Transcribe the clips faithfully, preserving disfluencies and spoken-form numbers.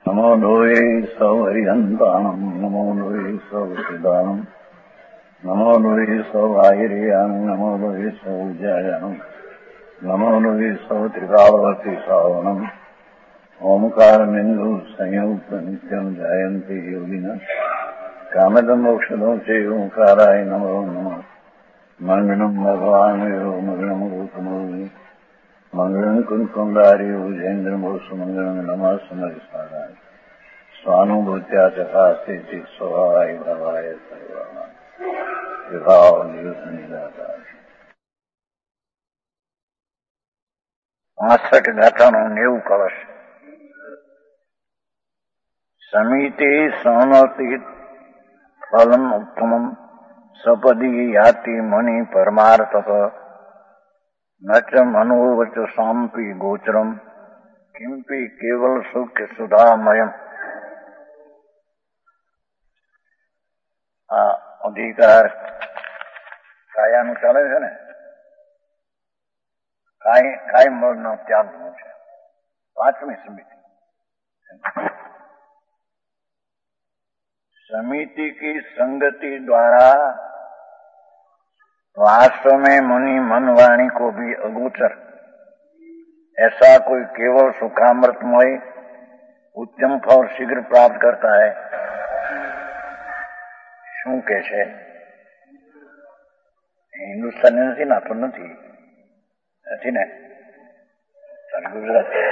નમો લોહે સૌ હરિહંતાણમ નમો લોહે સૌ સિદાનમ નમો લોહે સૌ આહિર્યાન નમો લોહે સૌ જયાનમ નમો લોહે સૌ ત્રિકાવતી સાવનમ ઓમકાર બિંદુ સંયુક્ત નિત્યમ જયંતિ યોગિના કામદમ મોક્ષદો છે ઓંકારાય નમો નમઃ મંગળમ ભગવાન મંગળમ ગૌતમોની મંગળમ કુંકુંડારી ઉજેન્દ્રમો સુમંગળમ નમઃ સમરિસારાય સ્વાનુભૂત્યા ચકાસ્તે સ્વભાવાય ભવાય સર્વમાં વિભાવ નિદાતા પાસઠ ગાથાનું નેવું કળશ. સમિતિ સહનોતિ ફલમ ઉત્તમમ સપદી યાતિ મુનિ પરમાર્થક નચ મનોવચ સાંપી ગોચરમ કિંપી કેવલ સુખ સુધામયમ. આ અધિકાર કાયાનું ચાલે છે ને, કાય કાય મળનો ત્યાગનો છે. પાંચમી સમિતિ. समिति की संगति द्वारा वास्तव में मुनि मन वाणी को भी अगोचर ऐसा कोई केवल सुखामृतमय उच्चम फल शीघ्र प्राप्त करता है. શું કે છે? હિન્દુસ્તાની નથી ના તો નથી નથી ને ગુજરાતી.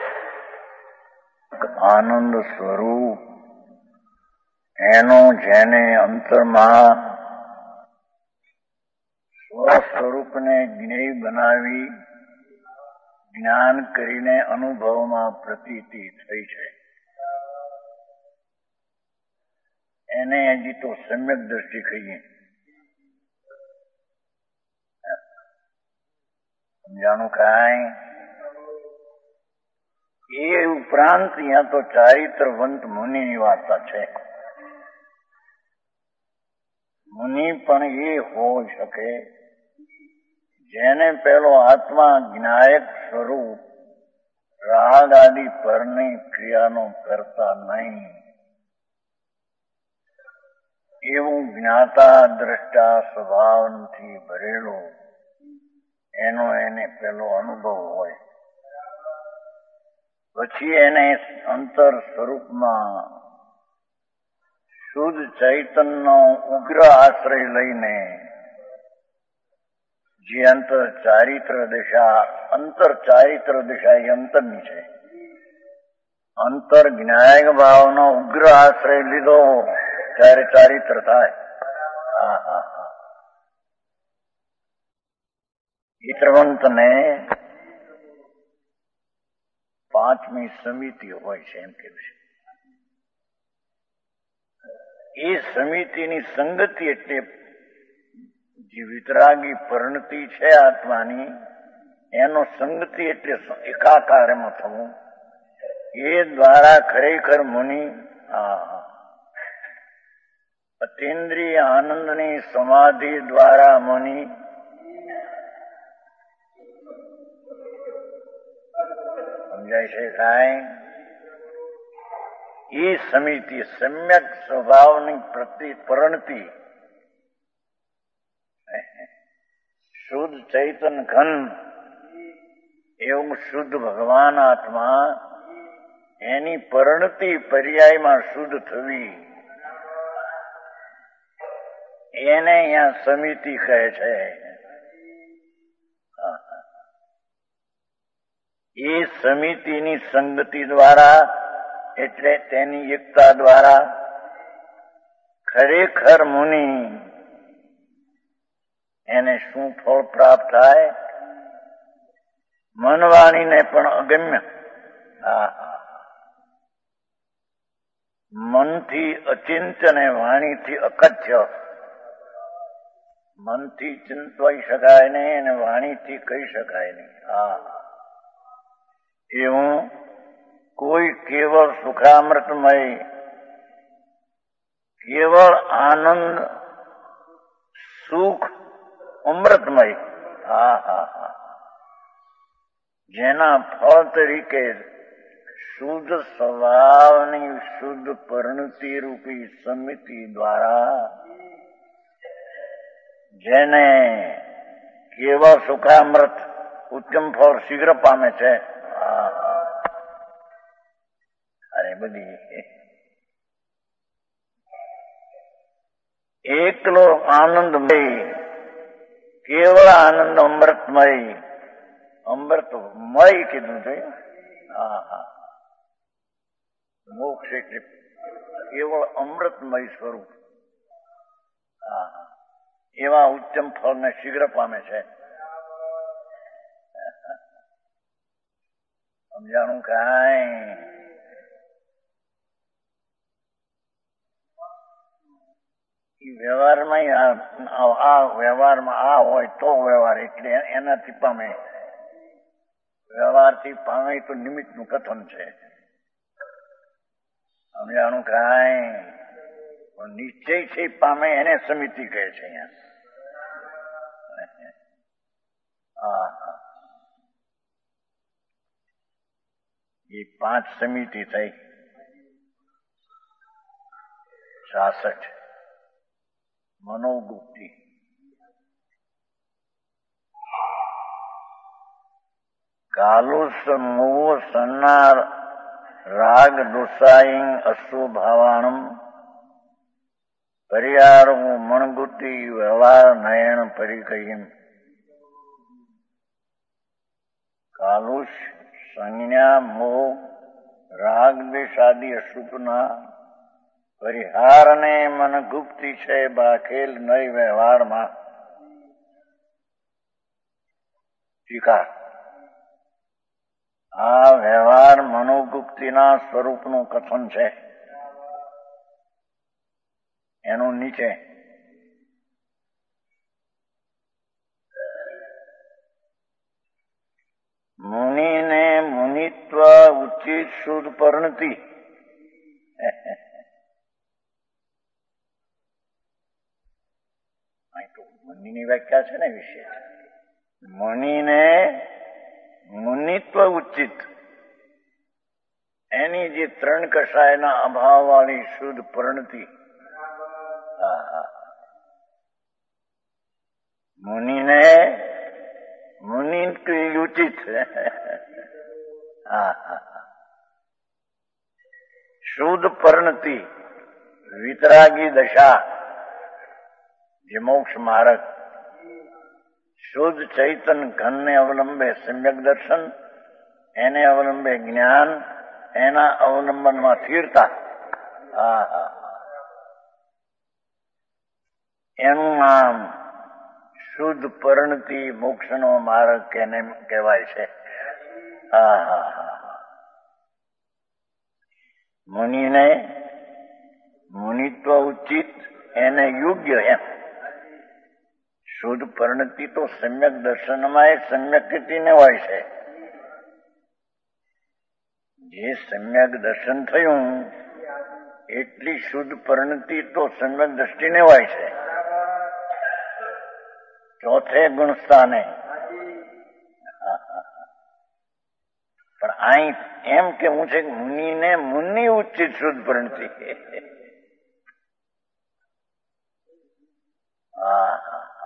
આનંદ સ્વરૂપ એનો જેને અંતરમાં સ્વસ્વરૂપને જ્ઞેય બનાવી જ્ઞાન કરીને અનુભવમાં પ્રતીતિ થઈ છે, એને હજી તો સમ્યક દ્રષ્ટિ કહીએ. સમજાણું કાંઈ? એ ઉપરાંત ત્યાં તો ચારિત્રવંત મુનિની વાર્તા છે. મુનિ પણ એ હોઈ શકે જેને પેલો આત્મા જ્ઞાયક સ્વરૂપ રાગ આદિ પરની ક્રિયાનો કરતા નહીં એવું જ્ઞાતા દ્રષ્ટા સ્વભાવથી ભરેલો એનો એને પેલો અનુભવ હોય. પછી એને અંતર સ્વરૂપમાં શુદ્ધ ચૈતનનો ઉગ્ર આશ્રય લઈને જે અંતર ચારિત્ર દિશા અંતર ચારિત્ર દિશા એ અંતરની છે. અંતર જ્ઞાયક ભાવનો ઉગ્ર આશ્રય લીધો ત્યારે ચારિત્ર થાય. હા હા હા ચિત્રવંતને પાંચમી સમિતિ હોય છે એમ કેવું છે. એ સમિતિની સંગતિ એટલે જે વિતરાગી પરિણતિ છે આત્માની, એનો સંગતિ એટલે એકાકાર એમાં થવું. એ દ્વારા ખરેખર મુનિ અતીન્દ્રિય આનંદની સમાધિ દ્વારા મુનિ સમજાય છે કાંઈ? એ સમિતિ સમ્યક સ્વભાવની પ્રતિ પરિણતિ શુદ્ધ ચૈતન ઘન એવું શુદ્ધ ભગવાન આત્મા એની પરિણતિ પર્યાયમાં શુદ્ધ થવી એને અહીંયા સમિતિ કહે છે. એ સમિતિની સંગતિ દ્વારા એટલે તેની એકતા દ્વારા ખરેખર મુનિ એને શું ફળ પ્રાપ્ત થાય? મનવાણીને પણ અગમ્ય. મનથી અચિંત્ય ને વાણીથી અકથ્ય. મનથી ચિંતવાઈ શકાય નહીં અને વાણીથી કહી શકાય નહીં. હા એવું કોઈ કેવળ સુખામૃતમય કેવળ આનંદ સુખ અમૃતમય હા હા હા જેના ફળ તરીકે શુદ્ધ સ્વભાવની શુદ્ધ પરિણતિ રૂપી સમિતિ દ્વારા જેને કેવળ સુખામૃત ઉત્તમ ફળ શીઘ્ર પામે છે. અરે બધી એકલો આનંદમય, કેવળ આનંદ અમૃતમય, અમૃતમય કીધું છે. હા હા મોક્ષ એટલે કેવળ અમૃતમય સ્વરૂપ. હા હા એવા ઉત્તમ ફળને શીઘ્ર પામે છે. સમજાણું કાંઈ? વ્યવહારમાં આ વ્યવહારમાં આ હોય તો વ્યવહાર એટલે એનાથી પામે. વ્યવહારથી પામે તો નિમિત્તનું કથન છે. સમજાણું કાંઈ? નિશ્ચય છે પામે એને સમિતિ કહે છે. અહીંયા હા એ પાંચ સમિતિ થઈ. છાસઠ મનોગુપ્તિ, કાલુ સમૂહ સન્નાર રાગ દોષાઈં અશુભાવાણમ પરિહારું મણગુતિ વ્યવહાર નયન પરિકયમ. કાલુષ સંજ્ઞા મોહ રાગ દ્વેષ આદિ અશુભના પરિહારને મન ગુપ્તિ છે બાખેલ નય વ્યવહારમાં. ટીકા આ વ્યવહાર મનોગુપ્તિના સ્વરૂપનું કથન છે. એનું નીચે મુનિને મુનિત્વ ઉચિત શુદ્ધ પરિણતિ. મુનિની વ્યાખ્યા છે ને વિશે. મુનિને મુનિત્વ ઉચિત એની જે ત્રણ કષાયના અભાવ વાળી શુદ્ધ પરિણતિ. મુનિને મુનિત્વ ઉચિત શુદ્ધ પરિણતિ વિતરાગી દશા જે મોક્ષ માર્ગ. શુદ્ધ ચૈતન ઘનને અવલંબે સમ્યક દર્શન, એને અવલંબે જ્ઞાન, એના અવલંબનમાં સ્થિરતા. હા હા એનું નામ શુદ્ધ પરિણતિ મોક્ષનો માર્ગ કેને કહેવાય છે. હા હા હા મુનિને મુનિત્વ ઉચિત એને યોગ્ય એમ. શુદ્ધ પરિણતિ તો સમ્યક દર્શનમાં એ સમ્યક સ્થિતિને હોય છે. જે સમ્યક દર્શન થયું એટલી શુદ્ધ પરિણતિ તો સમ્યક દ્રષ્ટિને હોય છે. ચોથે ગુણસ્થાને પણ અહીં એમ કેવું છે કે મુનિને મુનિ ઉચિત શુદ્ધ પરિણતિ. હા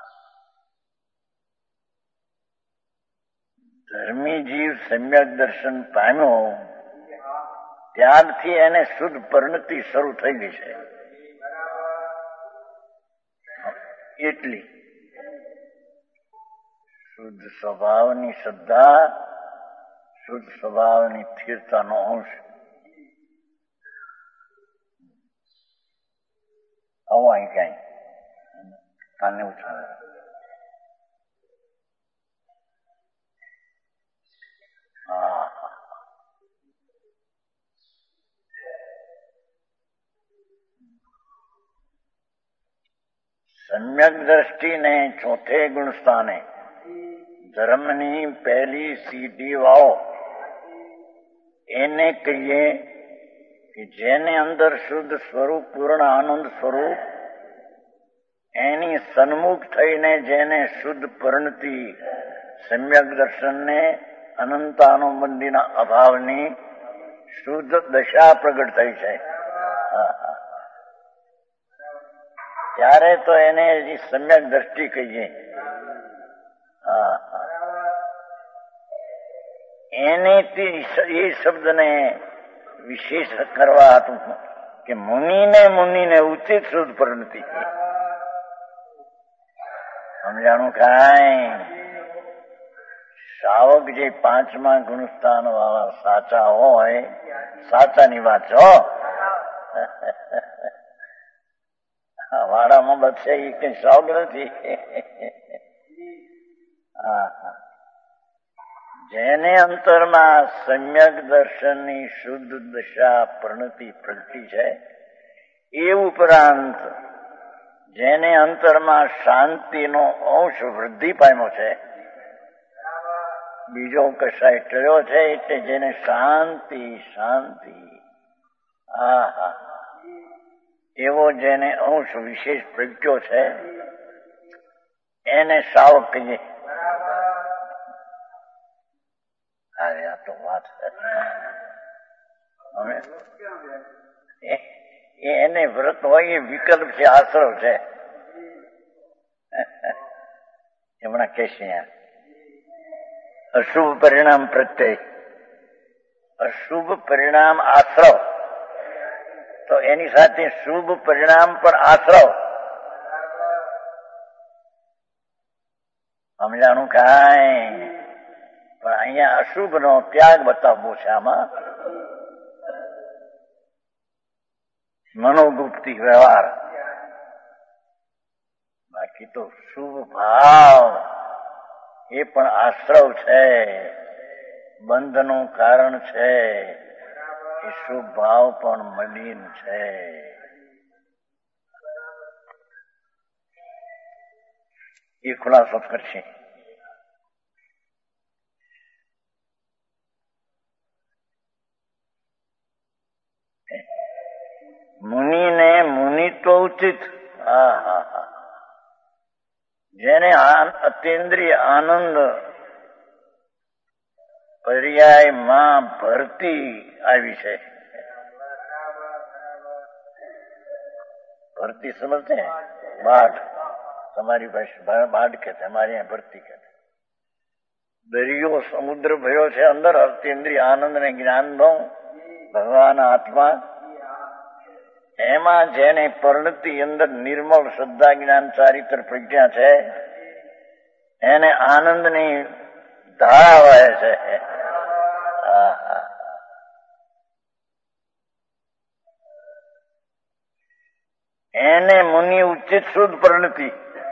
ધર્મી જીવ સમ્યક દર્શન પામ્યો ત્યારથી એને શુદ્ધ પરિણતિ શરૂ થઈ ગઈ છે. એટલી શુદ્ધ સ્વભાવની શ્રદ્ધા, શુદ્ધ સ્વભાવની સ્થિરતાનો અંશ. આવો અહીં ક્યાંય કાને ઉછાળે. હા સમ્યક દ્રષ્ટિને ચોથે ગુણ સ્થાને ધર્મની પહેલી સીધી વાવ એને કહીએ કે જેને અંદર શુદ્ધ સ્વરૂપ પૂર્ણ આનંદ સ્વરૂપ એની સન્મુખ થઈને જેને શુદ્ધ પરિણતિ સમ્યક દર્શનને અનંતાનુબંધીના અભાવની શુદ્ધ દશા પ્રગટ થઈ છે. ત્યારે તો એને હજી સમ્યક દ્રષ્ટિ કહીએ. એને એ શબ્દને વિશેષ કરવા હતું કે મુનિને મુનિને ઉચિત શુદ્ધ પરિણતિ. સમજાણું કાંઈ? શ્રાવક જે પાંચમા ગુણસ્થાન વાળા સાચા હોય, સાચાની વાત છો, વાડામાં બચશે એ કઈ શ્રાવક નથી. જેને અંતરમાં સમ્યક દર્શનની શુદ્ધ દશા પરિણતિ પ્રગટી છે, એ ઉપરાંત જેને અંતરમાં શાંતિનો અંશ વૃદ્ધિ પામ્યો છે, બીજો કશાય ટળ્યો છે, એટલે જેને શાંતિ શાંતિ હા હા એવો જેને અંશ વિશેષ પ્રગટ્યો છે, એને શ્રાવક કહીએ. અરે આ તો વાત એને વ્રત હોય એ વિકલ્પ છે, આશ્રવ છે. હમણાં કહેશે અશુભ પરિણામ પ્રત્યય, અશુભ પરિણામ આશ્રવ, તો એની સાથે શુભ પરિણામ પર આશ્રવ. સમજાણું કાંઈ? પણ અહીંયા અશુભ નો ત્યાગ બતાવવો છે. આમાં મનોગુપ્તિ વ્યવહાર, બાકી તો શુભ ભાવ એ પણ આશ્રવ છે, બંધનું કારણ છે. એ શુભ ભાવ પણ મલિન છે. એ ખુલાસો કરશે. મુનિને મુનિત્વ ઉચિત. હા હા હા જેને અતિન્દ્રિય આનંદ પર્યાયમાં ભરતી આવી છે. ભરતી સમજશે? બાઢ, તમારી પાસે બાઢ કે અમારી અહીંયા ભરતી કે. દરિયો સમુદ્ર ભર્યો છે અંદર અતિન્દ્રિય આનંદ ને જ્ઞાન નો ભગવાન આત્મા. એમાં જેને પરિણતિ અંદર નિર્મળ શ્રદ્ધા જ્ઞાન ચારિત્ર પ્રજ્ઞા છે, એને આનંદની ધારા વહે છે. એને મુનિ ઉચિત શુદ્ધ પરિણતિ.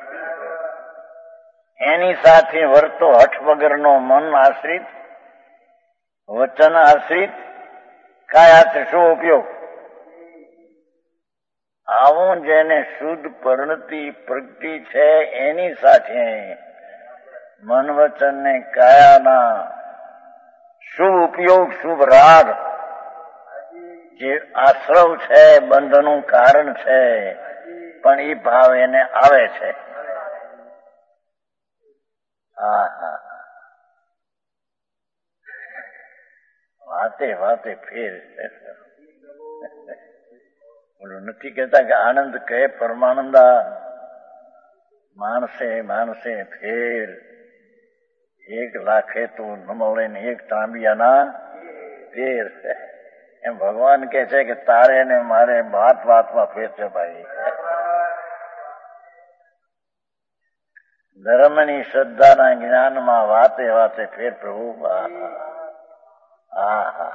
એની સાથે વર્તો હઠ વગરનો મન આશ્રિત, વચન આશ્રિત, કાયા શું ઉપયોગ. આવું જેને શુદ્ધ પરિણતિ પ્રગટી છે, એની સાથે મન વચન ને કાયાના શુભ ઉપયોગ, શુભ રાગ, જે આશ્રવ છે, બંધનું કારણ છે, પણ એ ભાવ એને આવે છે. હા હા વાતે વાતે ફેર. બોલું નથી કહેતા કે આનંદ કહે પરમાનંદા, માણસે માણસે ફેર. એક લાખે તું ન મળે ને એક તાંબિયાના ફેર. એમ ભગવાન કે છે કે તારે ને મારે વાત વાતમાં ફેર છે ભાઈ. ધર્મની શ્રદ્ધાના જ્ઞાનમાં વાતે વાતે ફેર પ્રભુ. હા હા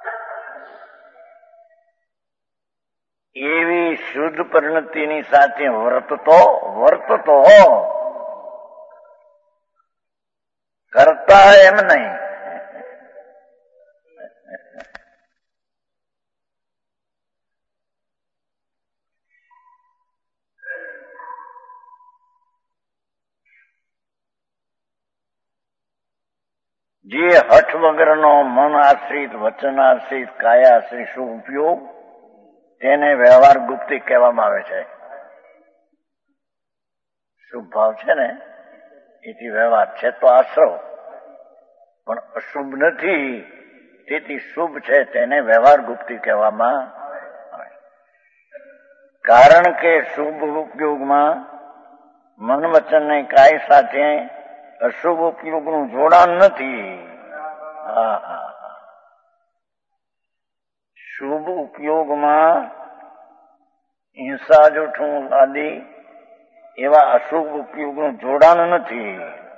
એવી શુદ્ધ પરિણતિની સાથે વર્તતો વર્તતો કરતા એમ નહીં. જે હઠ વગરનો મન આશ્રિત, વચન આશ્રિત, કાયા આશ્રિત શું ઉપયોગ, તેને વ્યવહાર ગુપ્તિ કહેવામાં આવે છે. શુભ ભાવ છે ને એથી વ્યવહાર છે તો આશ્રવ, પણ અશુભ નથી તેથી શુભ છે તેને વ્યવહાર ગુપ્તિ કહેવામાં આવે. કારણ કે શુભ ઉપયોગમાં મન વચન ને કાય સાથે અશુભ ઉપયોગનું જોડાણ નથી. હા હા શુભ ઉપયોગમાં હિંસા જૂઠું આદિ એવા અશુભ ઉપયોગનું જોડાણ નથી.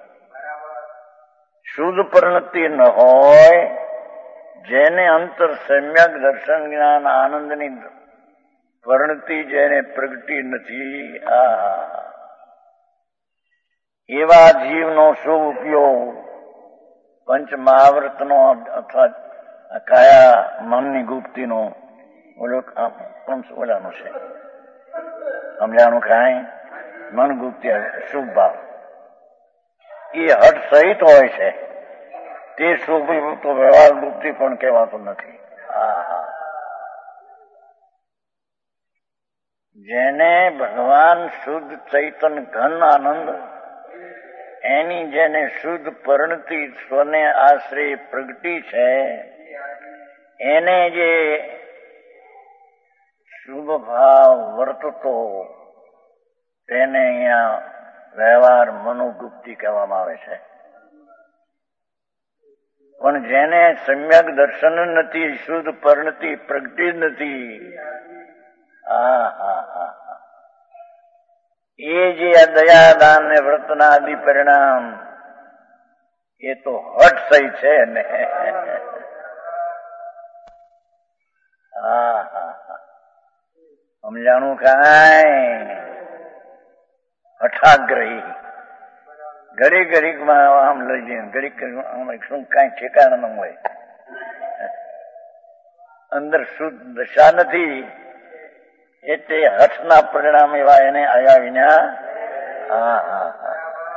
શુદ્ધ પરિણતિ ન હોય, જેને અંતર સમ્યક દર્શન જ્ઞાન આનંદની પરિણતિ જેને પ્રગટી નથી, આ એવા જીવનો શુભ ઉપયોગ પંચ મહાવ્રતનો અથવા કયા મનની ગુપ્તિનો ઓલો ઓલાનો છે સમજાણું કાંઈ મન ગુપ્તિ શુભ ભાવ એ હઠ સહિત હોય છે. તે શુભ તો વ્યવહાર ગુપ્તિ પણ કહેવાતું નથી. જેને ભગવાન શુદ્ધ ચૈતન ઘન આનંદ એની જેને શુદ્ધ પરિણતિ સ્વને આશ્રય પ્રગટી છે, એને જે શુભ ભાવ વર્તતો તેને અહીંયા વ્યવહાર મનોગુપ્તિ કહેવામાં આવે છે. પણ જેને સમ્યક દર્શન નથી, શુદ્ધ પરિણતિ પ્રગટી નથી, હા હા હા એ જે દયાદાન ને વ્રતના આદિ પરિણામ એ તો હઠ સહી છે ને. હા હા હા સમજાણું કાંઈ હઠાગ્રહી ઘડી ઘડીકમાં આમ લઈ જઈને ઘડીક શું કાંઈ ઠેકાણા ન હોય. અંદર શુદ્ધ દશા નથી એટલે હઠના પરિણામ એવા એને આવ્યા વિના. હા હા હા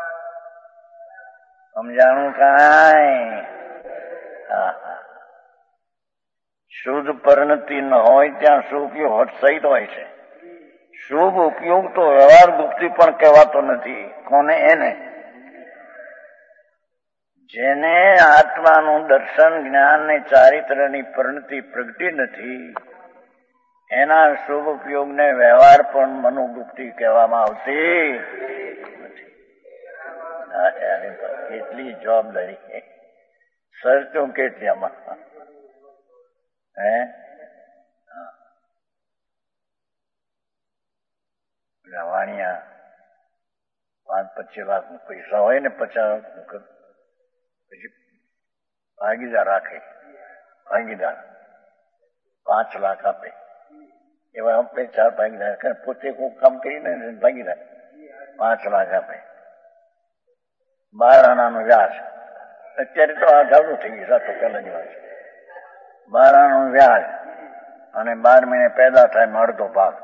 સમજાણું કાંઈ. હા હા શુદ્ધ પરિણતિ ન હોય ત્યાં શુભ ઉપયોગ હઠ સહિત હોય છે. શુભ ઉપયોગ તો વ્યવહાર ગુપ્તિ પણ કહેવાતો નથી. કોને? એને જેને આત્માનું દર્શન જ્ઞાન ને ચારિત્રની પરિણતિ પ્રગટી નથી, એના શુભ ઉપયોગને વ્યવહાર પણ મનોગુપ્તિ કહેવામાં આવતી નથી. કેટલી જવાબદારી સર્ચો કેટલી આમાં હે. વાણિયા પાંચ પચીસ લાખ પૈસા હોય ને પચાસ પછી ભાગીદાર રાખે, ભાગીદાર પાંચ લાખ આપે એવા આપણે ચાર ભાગીદાર પોતે કોઈ કામ કરીને ભાગીદાર પાંચ લાખ આપે. બાર આનાનું વ્યાજ અત્યારે તો આ જાડું થઈ ગયું સાતો પહેલાની વાત. બાર આનાનું વ્યાજ અને બાર મહિને પેદા થાય અડધો ભાગ.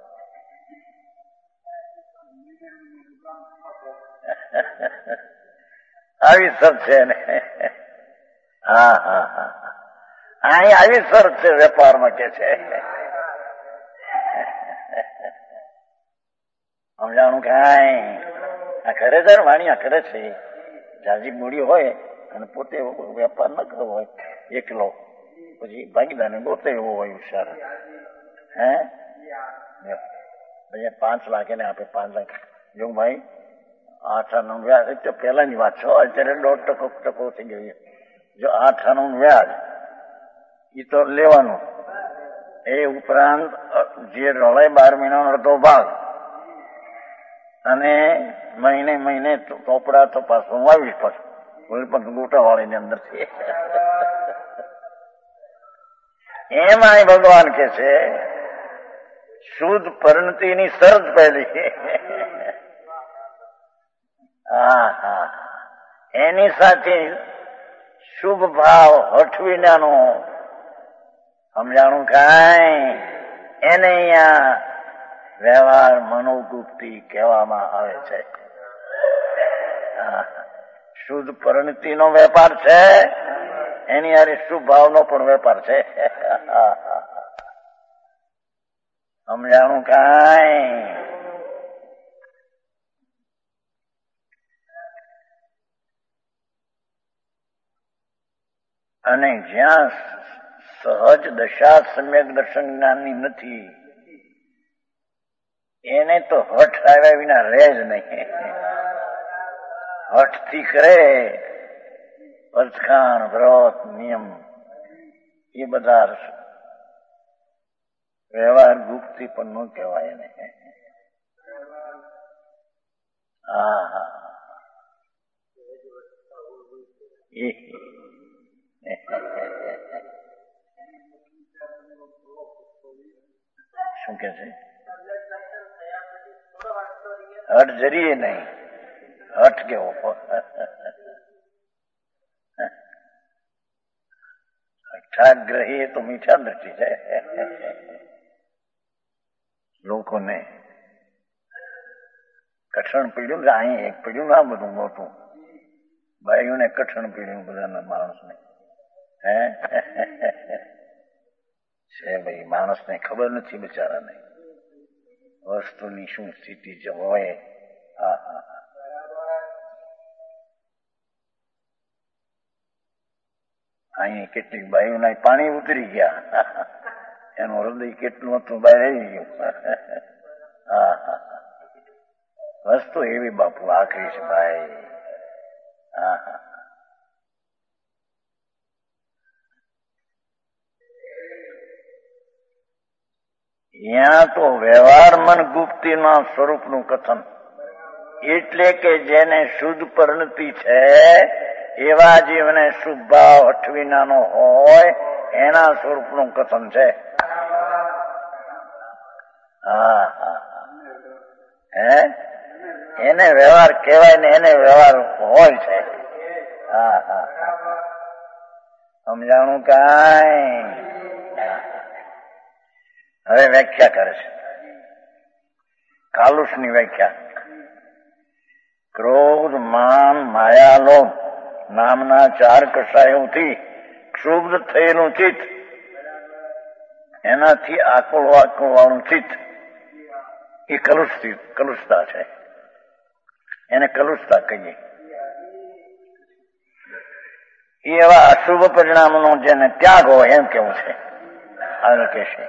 આવી શરત છે ને. હા હા હા અહીં આવી શરત છે વેપારમાં કે છે. સમજાણું કાંઈ. આ કરે છે વાણિયા કરે છે. જાજી મૂડી હોય અને પોતે વેપાર ન કરવો હોય એકલો, પછી ભાગીદારને પોતે એવો હોય હોશિયાર. હે પછી પાંચ લાખ એને આપે. પાંચ લાખ જો ભાઈ આઠ આનું વ્યાજ તો પહેલાની વાત છે, અત્યારે દોઢ ટકો ટકો થઈ ગયો. જો આઠ આનું વ્યાજ એ તો લેવાનું, એ ઉપરાંત જે રળાય બાર મહિનાનો અડધો ભાગ અને મહિને મહિને ચોપડા તો પાછું વાવીશ પાછું કોઈ પણ ગોટા વાળીની અંદર છે. એમાં ભગવાન કે છે શુદ્ધ પરિણતિની શરત પહેલી. હા હા એની સાથે શુભ ભાવ હઠ વિનાનો સમજાણું કાંઈ. એને અહીંયા વ્યવહાર મનોગુપ્તિ કહેવામાં આવે છે. શુદ્ધ પરિણતિનો વેપાર છે, એની હારે શુભ ભાવનો પણ વેપાર છે. સમજાણું કાંઈ. અને જ્યાં સહજ દશા સમ્યક દર્શન જ્ઞાનની નથી એને તો હઠ આવ્યા વિના રહે જ નહીં. હઠથી કરે વચખાણ વ્રત નિયમ એ બધા વ્યવહાર ગુપ્તી પણ ન કહેવાય એને. હા હા શું કે છે? હઠ જરીએ નહીં. હઠ કેવો અઠાગ્રહી તો મીઠા દ્રષ્ટિ છે લોકોને. કઠણ પીડ્યું અહીં એક પીડ્યું ના બધું મોટું બાઈઓને કઠણ પીડ્યું બધાના માણસને હે છે ભાઈ. માણસને ખબર નથી બિચારાને વસ્તુની શું સ્થિતિ જ હોય. હા હા અહીં કેટલીક બાઈઓના પાણી ઉતરી ગયા. એનું હૃદય કેટલું હતું બહાર આવી ગયું. હા હા વસ્તુ એવી બાપુ આખરી છે ભાઈ. હા હા ત્યાં તો વ્યવહાર મન ગુપ્તીના સ્વરૂપનું કથન એટલે કે જેને શુદ્ધ પરિણતિ છે એવા જીવને શુભ ભાવ હઠ વિનાનો હોય એના સ્વરૂપનું કથન છે. હા હા હે એને વ્યવહાર કહેવાય ને એને વ્યવહાર હોય છે. હા હા સમજાણું કાંઈ? હવે વ્યાખ્યા કરે છે કાલુષની વ્યાખ્યા. ક્રોધ માન માયા લોભ નામના ચાર કષાયોથી ક્ષુબ્ધ થયેલું ચિત્ત એનાથી આકુળ વાકુળ વાળું ચિત્ત એ કલુષ કલુષતા છે. એને કલુષતા કહીએ. એવા અશુભ પરિણામનો જેને ત્યાગ હોય એમ કેવું છે. આગળ કહેશે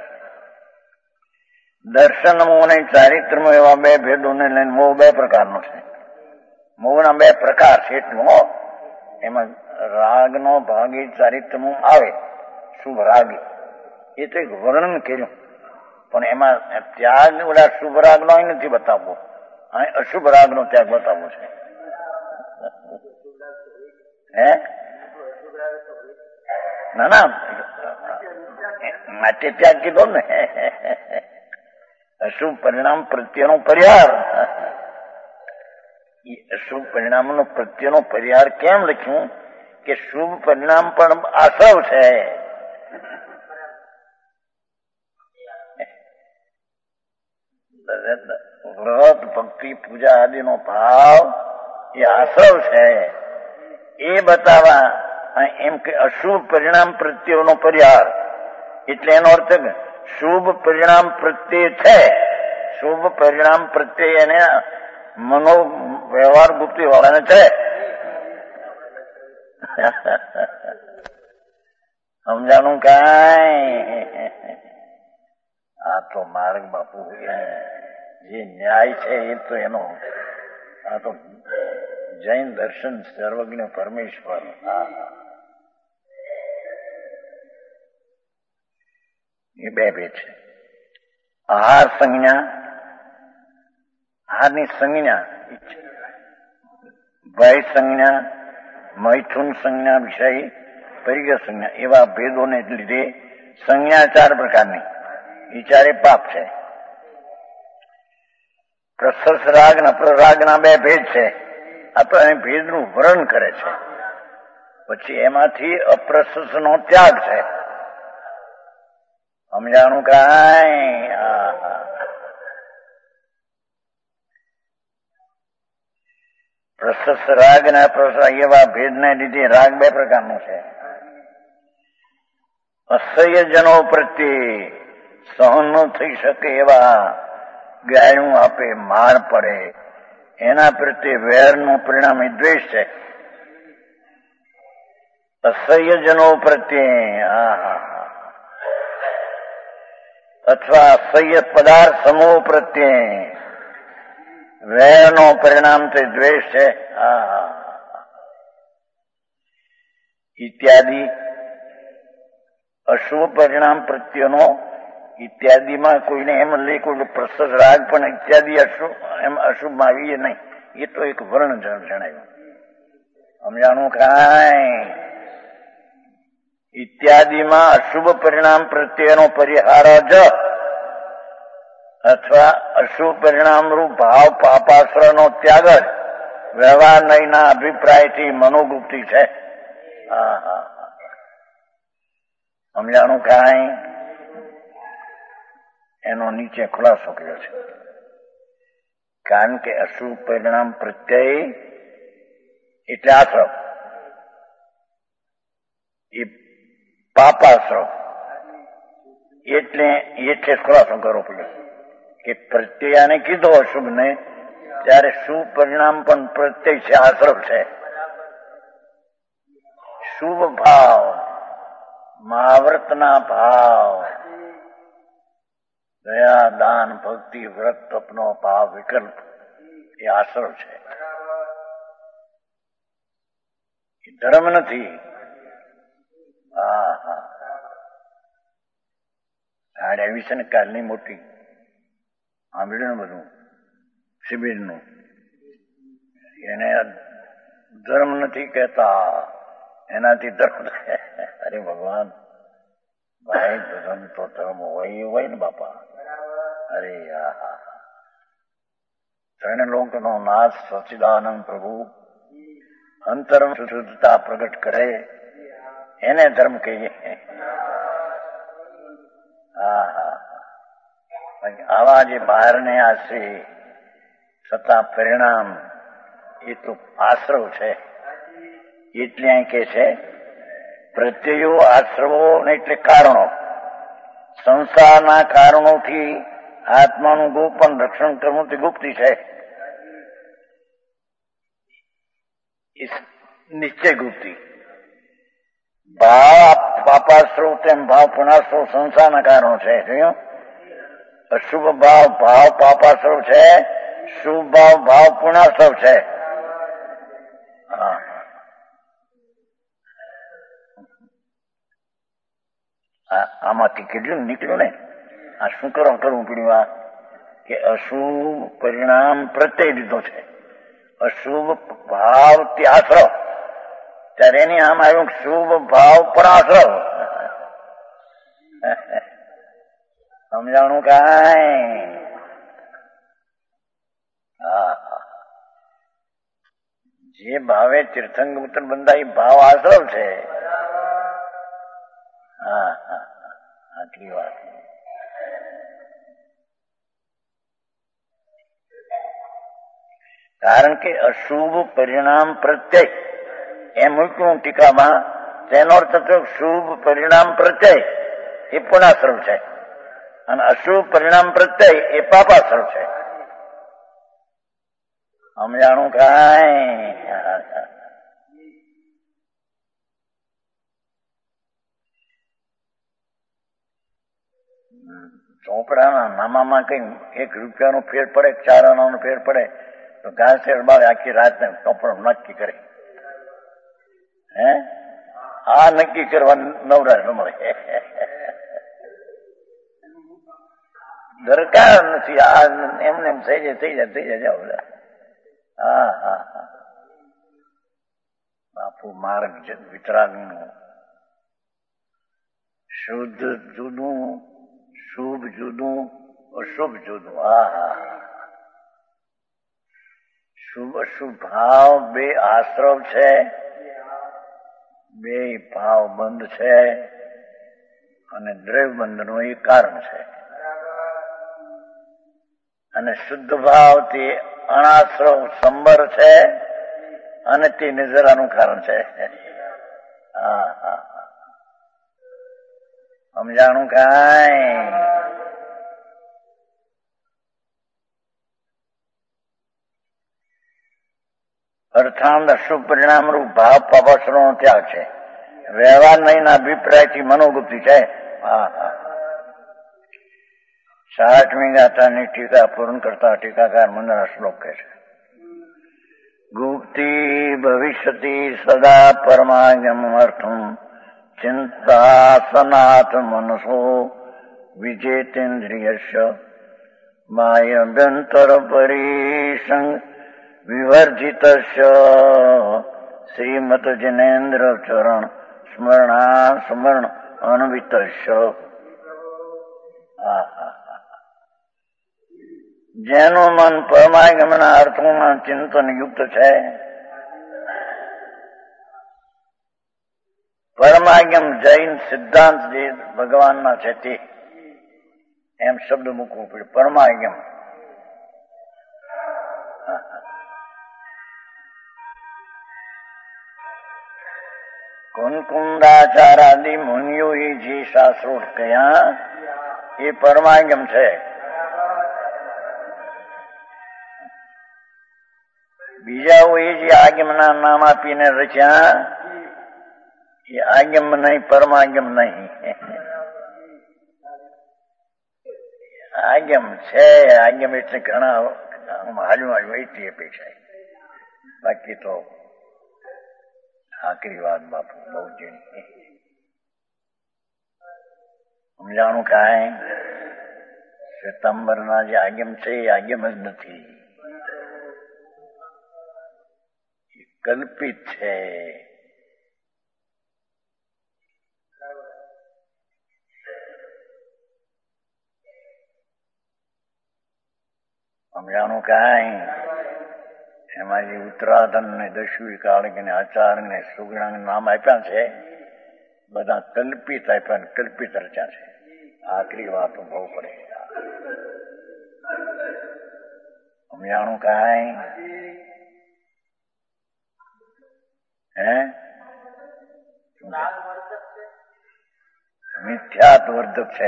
દર્શન મોહ અને ચારિત્રમાં એવા બે ભેદોને લઈને મોહ બે પ્રકારનો છે. મોહના બે પ્રકાર છે એટલું. એમાં રાગનો ભાગી ચારિત્રમું આવે શુભ રાગી એ તો એક વર્ણન કર્યું પણ એમાં ત્યાગ ઓલા શુભ રાગનો નથી બતાવવો. અહીં અશુભ રાગનો ત્યાગ બતાવવો છે. હે ના ના માટે ત્યાગ કીધો ને. અશુભ પરિણામ પ્રત્યેનો પરિહાર. શુભ પરિણામનો પ્રત્યેનો પરિહાર કેમ લખ્યું કે શુભ પરિણામ પણ આસવ છે. વ્રત ભક્તિ પૂજા આદિનો ભાવ એ આસવ છે એ બતાવવા એમ કે અશુભ પરિણામ પ્રત્યેનો પરિહાર એટલે એનો અર્થ શુભ પરિણામ પ્રત્યે છે. શુભ પરિણામ પ્રત્યે એને મનો વ્યવહાર ગુપ્તી વાળાને છે. સમજાણું કાંઈ? આ તો માર્ગ બાપુ જે ન્યાય છે એ તો એનો આ તો જૈન દર્શન સર્વજ્ઞ પરમેશ્વર. એ બે બે છે. આહાર સંજ્ઞા આહારની સંજ્ઞા ભય સંજ્ઞા મૈથુન સંજ્ઞા વિષય પરિગ્રહ સંજ્ઞા એવા ભેદોને લીધે સંજ્ઞા ચાર પ્રકારની એ ચારે પાપ છે. પ્રશસ રાગ ને અપ્રરાગના બે ભેદ છે. આ તો એ ભેદનું વર્ણન કરે છે. પછી એમાંથી અપ્રશસ નો ત્યાગ છે. સમજાણું કાંઈ? પ્રશસ રાગ ને અપ્રશસ એવા ભેદને લીધે રાગ બે પ્રકારનો છે. અસહ્ય જનો પ્રત્યે સહન ન થઈ શકે એવા ગાયનું આપે માર પડે એના પ્રત્યે વેરનું પરિણામ એ દ્વેષ છે. અસહ્ય જનો પ્રત્યે હા અથવા અસહ્ય પદાર્થ સમૂહ પ્રત્યે વેરનો પરિણામ તે દ્વેષ છે હા ઇત્યાદિ અશુભ પરિણામ પ્રત્યેનો ઇત્યાદિમાં કોઈને એમ લઈ કોઈ પ્રસસ રાગ પણ ઇત્યાદિ અશુભ એમ અશુભમાં આવીએ નહીં. એ તો એક વર્ણ જણાવ્યું. સમજાણું કાંઈ ઇત્યાદિમાં અશુભ પરિણામ પ્રત્યેનો પરિહાર જ અથવા અશુભ પરિણામ રૂપ ભાવ પાપાશ્રયનો ત્યાગ જ વ્યવહાર નહીંના અભિપ્રાયથી મનોગુપ્તિ છે. હા હા સમજાણું કાંઈ એનો નીચે ખુલાસો કર્યો છે. કારણ કે અશુભ પરિણામ પ્રત્યય એટલે આશ્રમ, એ પાપાશ્રમ એટલે એટલે ખુલાસો કરવો પડ્યો કે પ્રત્યયાને કીધો અશુભ ને ત્યારે શુભ પરિણામ પણ પ્રત્યય છે, આશ્રમ છે. શુભ ભાવ મહાવ્રતના ભાવ દયા દાન ભક્તિ વ્રત તપનો ભાવ વિકલ્પ એ આશ્રમ છે, એ ધર્મ નથી. હા હા સાડે આવી છે ને કાલની મોટી સાંભળ્યું ને બધું શિબિરનું, એને ધર્મ નથી કહેતા, એનાથી ધર્મ. અરે ભગવાન ભાઈ ધર્મ તો ધર્મ હોય હોય ને બાપા. અરે હા ત્રણ લોકનો નાથ સચિદાનંદ પ્રભુ અંતરમ શુદ્ધતા પ્રગટ કરે એને ધર્મ કહીએ. હા હા આવા જે બહારને આશ્રય છતાં પરિણામ એ તો આશ્રવ છે. એટલે અહીં કે છે પ્રત્યયો આશ્રવો એટલે કારણો, સંસારના કારણોથી આત્માનું ગોપન રક્ષણ કરવું તે ગુપ્તિ છે, નિશ્ચય ગુપ્તિ. ભાવ પાપાશ્રવ તેમ ભાવ પુનાશ્રવ સંસારના કારણો છે. જોયું અશુભ ભાવ ભાવ પાપાશ્રવ છે, શુભ ભાવ ભાવ પુનાશ્રવ છે. હા આમાંથી કેટલું નીકળ્યું ને. આ શું કરવા કરવું પડ્યું? આ કે અશુભ પરિણામ પ્રત્યય લીધો છે, અશુભ ભાવ તે આશ્રવ, ત્યારે એની આમ આવ્યું શુભ ભાવ પરાશ્રવ. સમજાણું કાંઈ? હા જે ભાવે તીર્થંગ પુત્ર બંધા એ ભાવ આશ્રવ છે. હા હા આટલી વાત. કારણ કે અશુભ પરિણામ પ્રત્યય એમ મૂક્યું ટીકામાં, તેનો અર્થ થયો શુભ પરિણામ પ્રત્યય એ પુણાશ્રવ છે અને અશુભ પરિણામ પ્રત્યય એ પાપાશ્રવ છે. સમજાણું કાંઈ? ચોપડાના નામામાં કઈ એક રૂપિયાનો ફેર પડે, ચાર આનાનો ફેર પડે તો ઘાસેર બાળે આખી રાત ને ચોપડો નક્કી કરે. હે આ નક્કી કરવા નવરાશ ન મળે, દરકાર નથી. આ એમને એમ થઈ જાય થઈ જાય થઈ જાય જાવ. હા હા હા બાપુ માર્ગ વિતરાગનું શુદ્ધ જુદું, શુભ જુદું, અશુભ જુદું. હા હા શુભ અશુભ ભાવ બે આશ્રવ છે, બે ભાવ બંધ છે અને દ્રવ્ય બંધનું એ કારણ છે. અને શુદ્ધ ભાવ તે અનાશ્રવ સંબર છે અને તે નિઝરાનું કારણ છે. હા હા સમજાણું કાંઈ? અર્થાંત અશુભ પરિણામ રૂપ ભાવ પાપાશ્રવનો ત્યાગ છે વ્યવહાર નહીં અભિપ્રાયથી મનોગુપ્તિ છે. હા હા સાઠમી ગાથાની ટીકા પૂર્ણ કરતા ટીકાકાર મંડળ શ્લોક કહે છે, ગુપ્તિ ભવિષ્યતિ સદા પરમાગમ અર્થમ ચિંતા સનાથ મનસો વિજેતેન્દ્રિયસ્ય માયભ્યંતર પરિસંગ વિવર્જિતસ્ય શ્રીમદ જિનેન્દ્ર ચરણ સ્મરણા સ્મરણ અન્વિતસ્ય. જેનું મન પરમાગમના અર્થોમાં ચિંતન યુક્ત છે, પરમાગમ જૈન સિદ્ધાંત જે ભગવાનના છે તે એમ શબ્દ મૂકવું પડે. પરમાગમ કુંકુંદાચારાદિ મુનિઓ જે શાસ્ત્રો કયા એ પરમાગમ છે. બીજાઓએ જે આગમના નામ આપીને રચ્યા એ આગમ નહીં, પરમાગમ નહીં. આગમ છે, આગમ એટલે ઘણા હાલ્યું હાલ્યું એટલી અપેક્ષા, બાકી તો આકરી વાત બાપુ બહુ જણી સમજાણું. કાંઈ શ્વેતાંબરના જે આગમ છે એ આગમ જ નથી, કલ્પિત છે. સમજાણું કાંઈ એમાં જે ઉત્તરાધન ને દશવી કાળક ને આચાર ને સુગણ નામ આપ્યા છે બધા કલ્પિત આપ્યા ને કલ્પિત રચ્યા છે. આખરી વાતો બહુ પડે. સમજાણું કાંઈ હે મિથ્યાત્વર્ધક છે.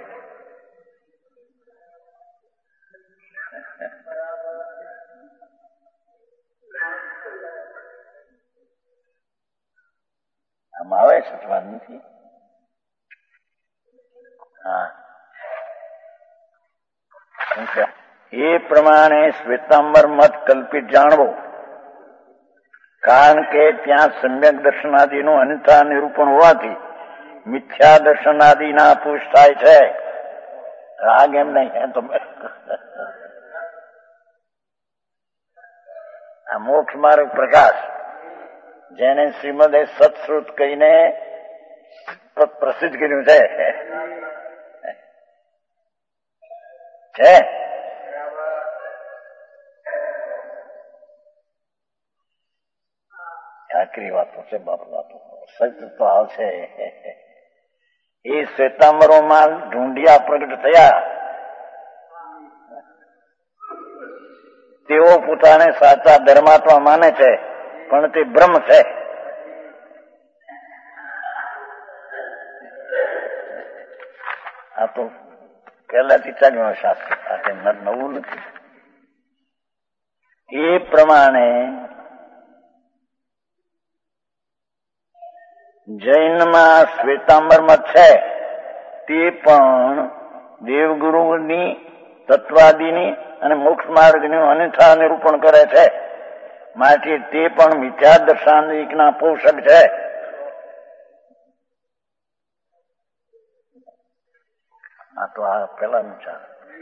આમ આવે છે સ્વાદ નથી. હા એ પ્રમાણે શ્વેતાંબર મત કલ્પિત જાણવો, કારણ કે ત્યાં સમ્યક દર્શનાદિનું અન્યથા નિરૂપણ હોવાથી મિથ્યા દર્શનાદિના પુષ થાય છે. રાગ એમ નહીં. તમે આ મોક્ષ માર્ગ પ્રકાશ જેને શ્રીમદે સત્શ્રુત કહીને પ્રસિદ્ધ કર્યું છે છે આકરી વાતો છે બાપ. વાતો સત્ય તો આવશે. એ શ્વેતાંબરોમાં ઢૂંઢિયા પ્રગટ થયા, તેઓ પોતાને સાચા ધર્માત્મા માને છે પણ તે બ્રહ્મ છે. આ તો પહેલાથી ચાલ્યું શાસ્ત્ર, આ નવું નથી. એ પ્રમાણે જૈનમાં શ્વેતાંબર મત છે તે પણ દેવગુરુની તત્વાદિની અને મોક્ષ માર્ગનું અન્યથા નિરૂપણ કરે છે. માટે તે પણ મિથ્યા દર્શાનિકના પોષક છે. આ તો આ પેલાનું છે.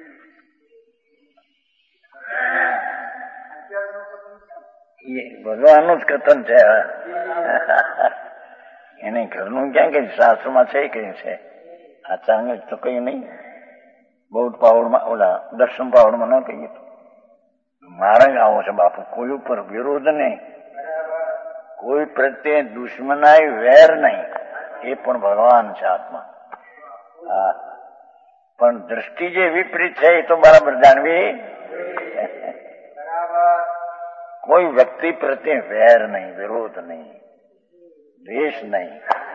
એ ભગવાનનું જ કથન છે. એને ઘરનું ક્યાં કઈ શાસ્ત્રમાં છે કઈ છે? આ ચાંગ તો કઈ નહીં. બહુ પાવડમાં ઓલા દર્શન પાવડમાં ન કહીએ તો મારા જ આવો છે બાપુ. કોઈ ઉપર વિરોધ નહીં, કોઈ પ્રત્યે દુશ્મનાઈ વેર નહીં. એ પણ ભગવાન છે આત્મા. હા, પણ દ્રષ્ટિ જે વિપરીત છે એ તો બરાબર જાણવી. કોઈ વ્યક્તિ પ્રત્યે વેર નહીં, વિરોધ નહીં, દ્વેષ નહીં.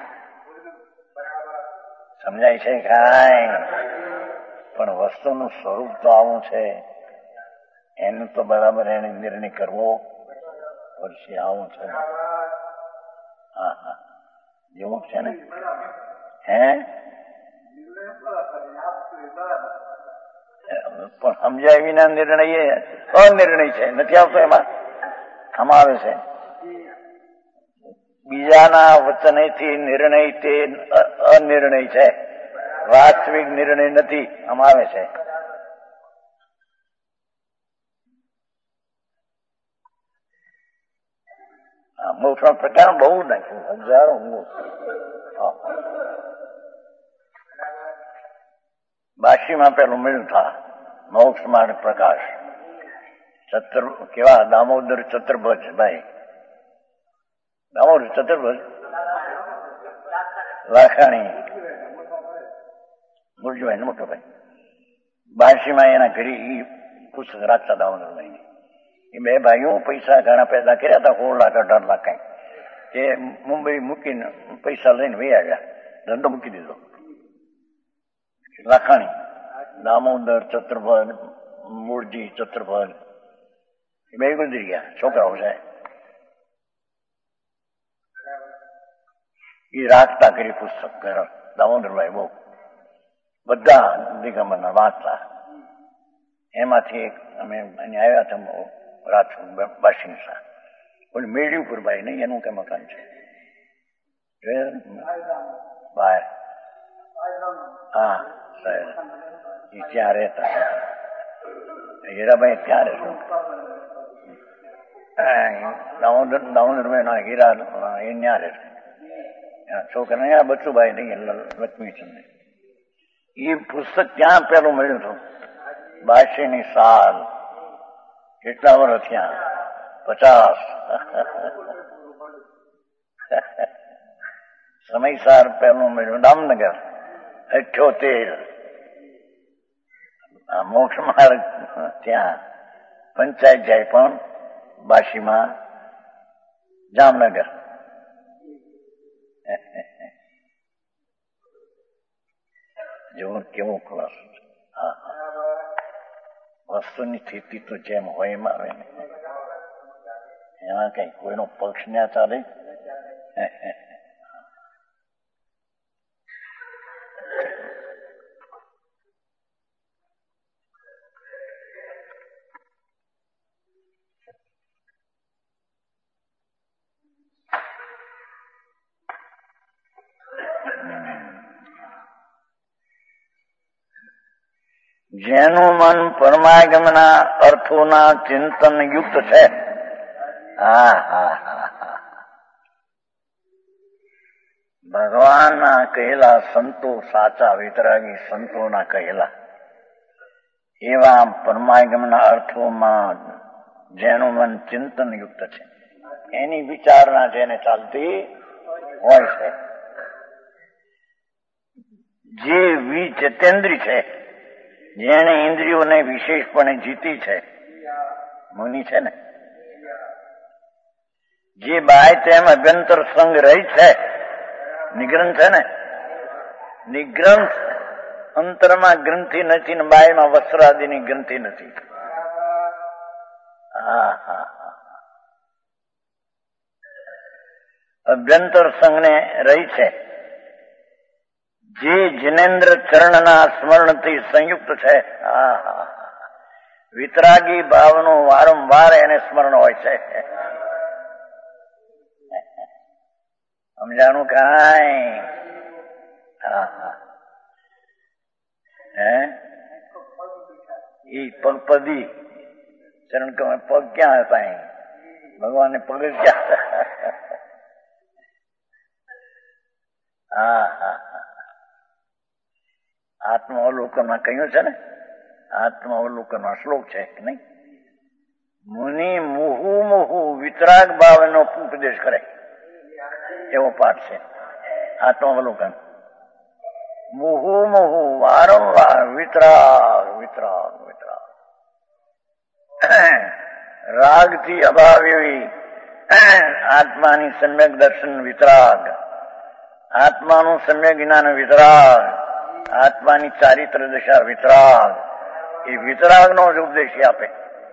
સમજાય છે કાંઈ? પણ વસ્તુનું સ્વરૂપ તો આવું છે, એનું તો બરાબર એને નિર્ણય કરવો પડશે. આવું છે. હા હા જેવું છે ને હે પણ સમજાય વિના નિર્ણય એ અનિર્ણય છે, નથી આવતો એમાં. આમાં આવે છે બીજાના વચનેથી નિર્ણય તે અનિર્ણય છે, વાસ્તવિક નિર્ણય નથી. આમાં આવે છે મોક્ષ પ્રકાર બહુ નાખ્યું, હજારો બાશીમાં પેલું મળ્યું થા મોક્ષ માર્ગ પ્રકાશ ચતુર કેવા દામોદર ચતુર્ભુજ ભાઈ, દામોદર ચતુર્ભુજ લાખાણી ગુરજુભાઈ ને મોટો ભાઈ બાશીમાં એના ઘરે એ પુસ્તક રાખતા દામોદરભાઈ. એ બે ભાઈઓ પૈસા ઘણા પેદા કર્યા હતા, સોળ લાખ અઢાર લાખ કઈ. એ મુંબઈ મૂકીને પૈસા લઈને વહી આવ્યા, ધંધો મૂકી દીધો. લાખાણી દામોદર ચતુર્ભુજ મૂળજી ચતુર્ભુજ એ બે ગુજરી ગયા, છોકરાઓ છે. એ રાખતા કરી પુસ્તક ઘર દામોદરભાઈ બહુ બધા દિગંબરના વાંચતા. એમાંથી એક અમે અહીંયા આવ્યા હતા રાજકોટ બાસિંસા ઓલી મેળી ઉપર ભાઈ નહીં, એનું કઈ મકાન છે બહાર. હા સાહેબ એ ત્યાં રહેતા, હીરાભાઈ ત્યાં રહેતો. દામોદર દામોદરભાઈ ના હીરા એ ત્યાં રહેતો. છોકરા અહીંયા બચુભાઈ નહીં લક્ષ્મીચંદ. એ પુસ્તક ત્યાં પેલું મળ્યું હતું બાસી ની સાલ. કેટલા વર્ષ ત્યાં? પચાસ. સમયસાર પેલું મળ્યું દામનગર અઠ્યોતેર. મોક્ષ માર્ગ ત્યાં પંચાયત જાય પણ બાશીમાં જામનગર. જેવું કેવું ખુલાસો. હા વસ્તુની સ્થિતિ તો જેમ હોય એમાં આવે ને, એમાં કઈ કોઈનો પક્ષ ના ચાલે. જેનું મન પરમાગમના અર્થોના ચિંતન યુક્ત છે. હા હા હા હા ભગવાનના કહેલા સંતો સાચા વિતરાગી સંતોના કહેલા એવા પરમાગમના અર્થોમાં જેનું મન ચિંતન યુક્ત છે, એની વિચારણા જેને ચાલતી હોય છે, જે વિચેતેન્દ્રી છે, જેને ઇન્દ્રિયોને વિશેષપણે જીતી છે, મુનિ છે ને, જે બાય તેમ અભ્યંતર સંગ રહી છે, નિગ્રંથ છે ને, નિગ્રંથ અંતરમાં ગ્રંથિ નથી ને બાયમાં વસ્ત્રાદિની ગ્રંથિ નથી. હા હા હા અભ્યંતર સંઘને રહી છે, જે જિનેન્દ્ર ચરણના સ્મરણથી સંયુક્ત છે. હા હા વિતરાગી ભાવનું વારંવાર એને સ્મરણ હોય છે. સમજાણું કાંઈ? હા હા હે ઈ પગપદી ચરણ પગ ક્યાં હતા? ભગવાનને પગ ક્યાં? હા હા આત્મ અવલોકનમાં કહ્યું છે ને, આત્મ અવલોકનમાં શ્લોક છે કે નહીં? મુનિ મુહુ મુહુ વિતરાગ ભાવનો ઉપદેશ કરે એવો પાઠ છે આત્મ અવલોકન. મુહુ મુહુ વારંવાર વિતરાગ વિતરાગ વિતરાગ રાગથી અભાવ એવી આત્માની સમ્યક દર્શન વિતરાગ, આત્માનું સમ્યક જ્ઞાન વિતરાગ, આત્માની ચારિત્ર દશા વિતરાગ. એ વિતરાગ નો જ ઉપદેશ આપે.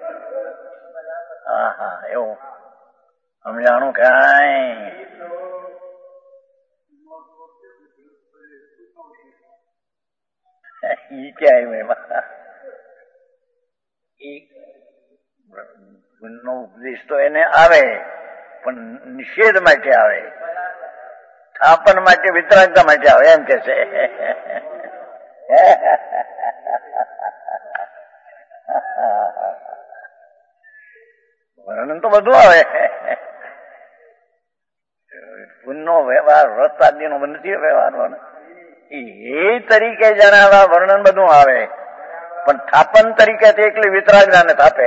હા હા એવું સમજાણું કાંઈ? ઈ ક્યાં એમાં નો ઉપદેશ તો એને આવે, પણ નિષેધ માટે આવે, થાપન માટે, વિતરાગતા માટે આવે, એમ કે છે. વર્ણન તો બધું આવે. પુનનો વ્યવહાર, વ્રત આદિનો નથી વ્યવહાર, એ તરીકે જણાવવા વર્ણન બધું આવે, પણ થાપન તરીકે એકલી વિતરાગતાને થાપે.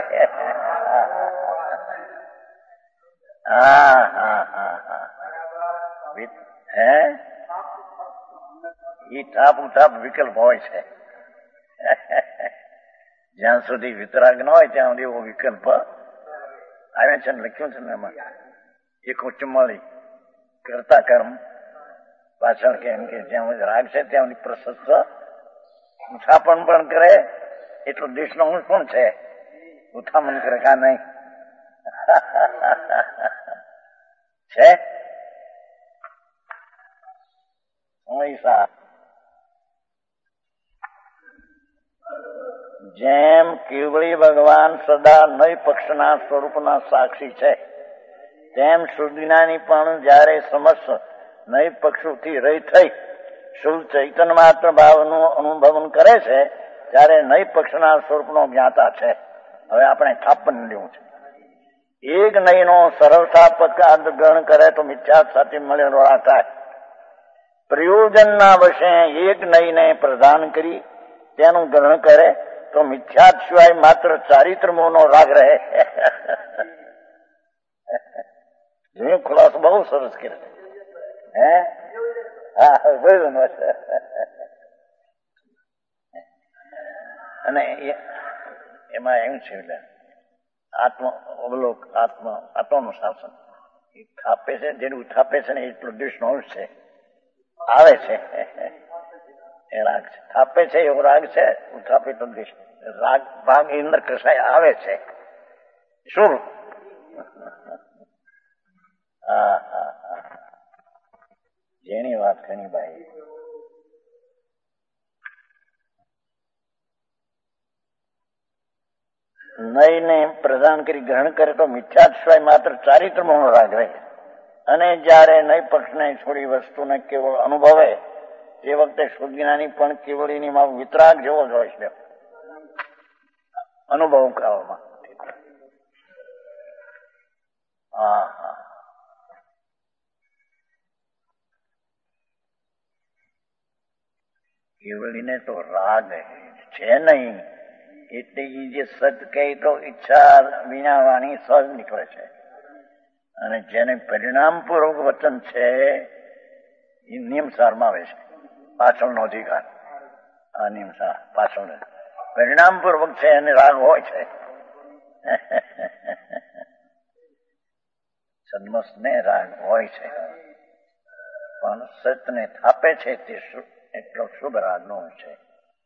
હા હા હા હા હે ઈ થાપ ઉથાપ વિકલ્પ હોય છે. જ્યાં સુધી વિતરાગ ન હોય ત્યાં સુધી એવો વિકલ્પ આવે છે. લખ્યું છે ને એમાં એક ઉચ્ચમળી કરતા કર્મ પાછળ કેમ કે જ્યાં રાગ છે ત્યાં પ્રશસ્ત ઉથાપન પણ કરે, એટલો દેશનો અંશ પણ છે. ઉથામન કરે કા નહીં છે. જેમ કેવળી ભગવાન સદા નય પક્ષના સ્વરૂપના સાક્ષી છે, તેમ શુદ્ધિનાની પણ જયારે સમસ્ત નય પક્ષોથી રહી થઈ શુદ્ધ ચૈતન્ય માત્ર ભાવનું અનુભવન કરે છે, ત્યારે નય પક્ષના સ્વરૂપનો જ્ઞાતા છે. હવે આપણે થાપન લેવું છે. એક નયનો સરળતાપક ગ્રહણ કરે તો મિથ્યા સાથે મળેલો થાય. પ્રયોજનના વશે એક નયને પ્રદાન કરી તેનું ગ્રહણ કરે તો મિથ્યાત સિવાય માત્ર ચારિત્રમોનો રાગ રહે. જેનો ખુલાસો બહુ સરસ કરે હે હા અને એમાં એમ છે આત્મ અવલોક આત્મ આત્માનું શાસન એ થાપે છે, જેનું થાપે છે ને એટલો દેશનો અંશ છે, આવે છે એ રાગ છે. થાપે છે એવો રાગ છે, ઉથાપે તો દેશ રાગ ભાગ ઇન્દ્ર કસાય આવે છે. શું હા હા હા જેની વાત ઘણી ભાઈ નયને પ્રદાન કરી ગ્રહણ કરે તો મિથ્યા સિવાય માત્ર ચારિત્રમો રાગ રહે. અને જયારે નય પક્ષને છોડી વસ્તુને કેવળ અનુભવે તે વખતે શુદ્ધ જ્ઞાની પણ કેવળીની માં વિતરાગ જેવો જ હોય છે અનુભવ કરવામાં. હા હા કેવળીને તો રાગ છે નહીં, એટલે એ જે સત કહે તો ઈચ્છા વિના વાણી સહજ નીકળે છે. અને જેને પરિણામ પૂર્વક વચન છે એ નિયમસારમાં આવે છે. પાછળનો અધિકાર આ નિયમસાર પાછળ પરિણામ પૂર્વક છે અને રાગ હોય છે. સન્મસ ને રાગ હોય છે, પણ સતને થાપે છે તે એટલો શુભ રાગનો હોય છે.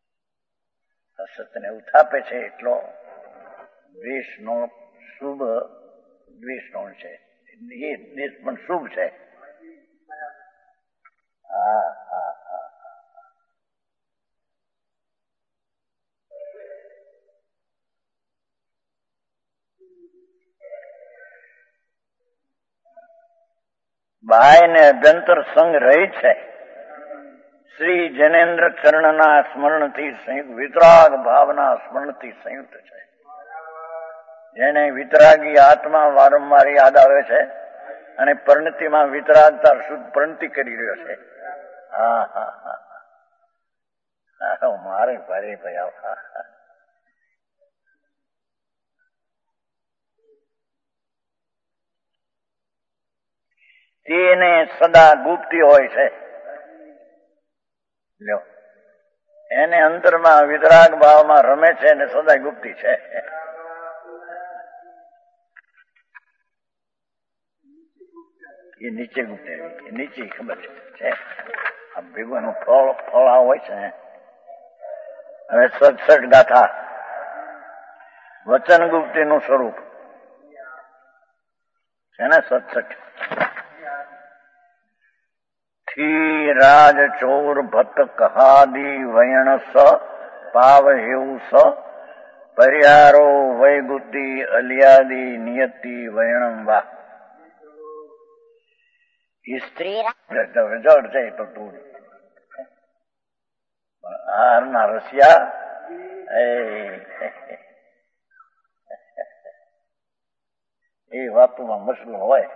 સતને ઉથાપે છે એટલો દ્વેષનો શુભ દ્વેષનો છે. એ દ્વેષ પણ શુભ છે. હા હા હા બાહ્ય ને અભ્યંતર સંગ રહી છે. શ્રી જનેન્દ્ર ચરણના સ્મરણથી સંયુક્ત વિતરાગ ભાવના સ્મરણથી સંયુક્ત છે. જેને વિતરાગી આત્મા વારંવાર યાદ આવે છે અને પરિણતિમાં વિતરાગતા શુદ્ધ પરિણતિ કરી રહ્યો છે. હા હા હા મારે ભારે ભાઈ તેને સદા ગુપ્તી હોય છે. લ્યો એને અંતરમાં વિતરાગ ભાવમાં રમે છે અને સદા ગુપ્તી છે. એ નીચે ગુપ્ત નીચે ખબર છે આ ભેગું એનું ફળ ફળ હોય છે. હવે સડસઠ ગાથા વચન ગુપ્તી નું સ્વરૂપ છે ને સડસઠ છી રાજ ચોર ભટ્ટ કહાદી વયણ સ પાવ હેવું સ પરિહારો વૈગુતી અલિયાદી નિયતિ વયણમ વા. સ્ત્રી જડ છે તો તું હારના રસિયા એ વાતોમાં મસલો હોય.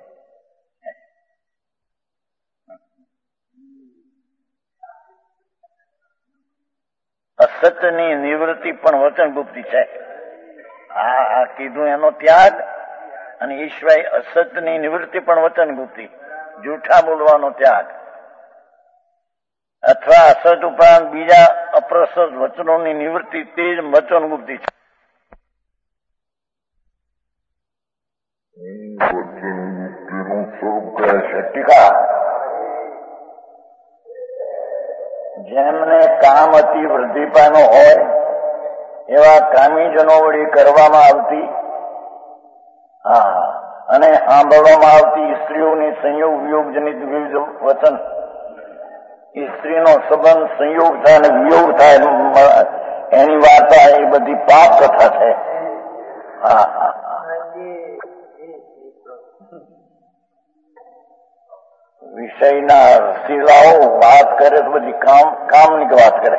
અસત્યની નિવૃત્તિ પણ વચનગુપ્તી છે. આ આ કીધું એનો ત્યાગ અને ઈશ્વરી અસત્યની નિવૃત્તિ પણ વચનગુપ્તી, જૂઠા બોલવાનો ત્યાગ અથવા અસત ઉપરાંત બીજા અપ્રસત વચનોની નિવૃત્તિ તે જ વચનગુપ્તી છે. ટીકા જેમને કામ અતિ વૃદ્ધિ પાનો હોય એવા કામીજનો વળી કરવામાં આવતી હા અને સાંભળવામાં આવતી સ્ત્રીઓની સંયોગ વિયોગ જનિત વિવિધ વચન, સ્ત્રીનો સંબંધ સંયોગ થાય અને વિયોગ થાય એની વાર્તા એ બધી પાપ કથા છે. હા હા વિષયના શીલાઓ વાત કરે તો બધી કામ કામની વાત કરે.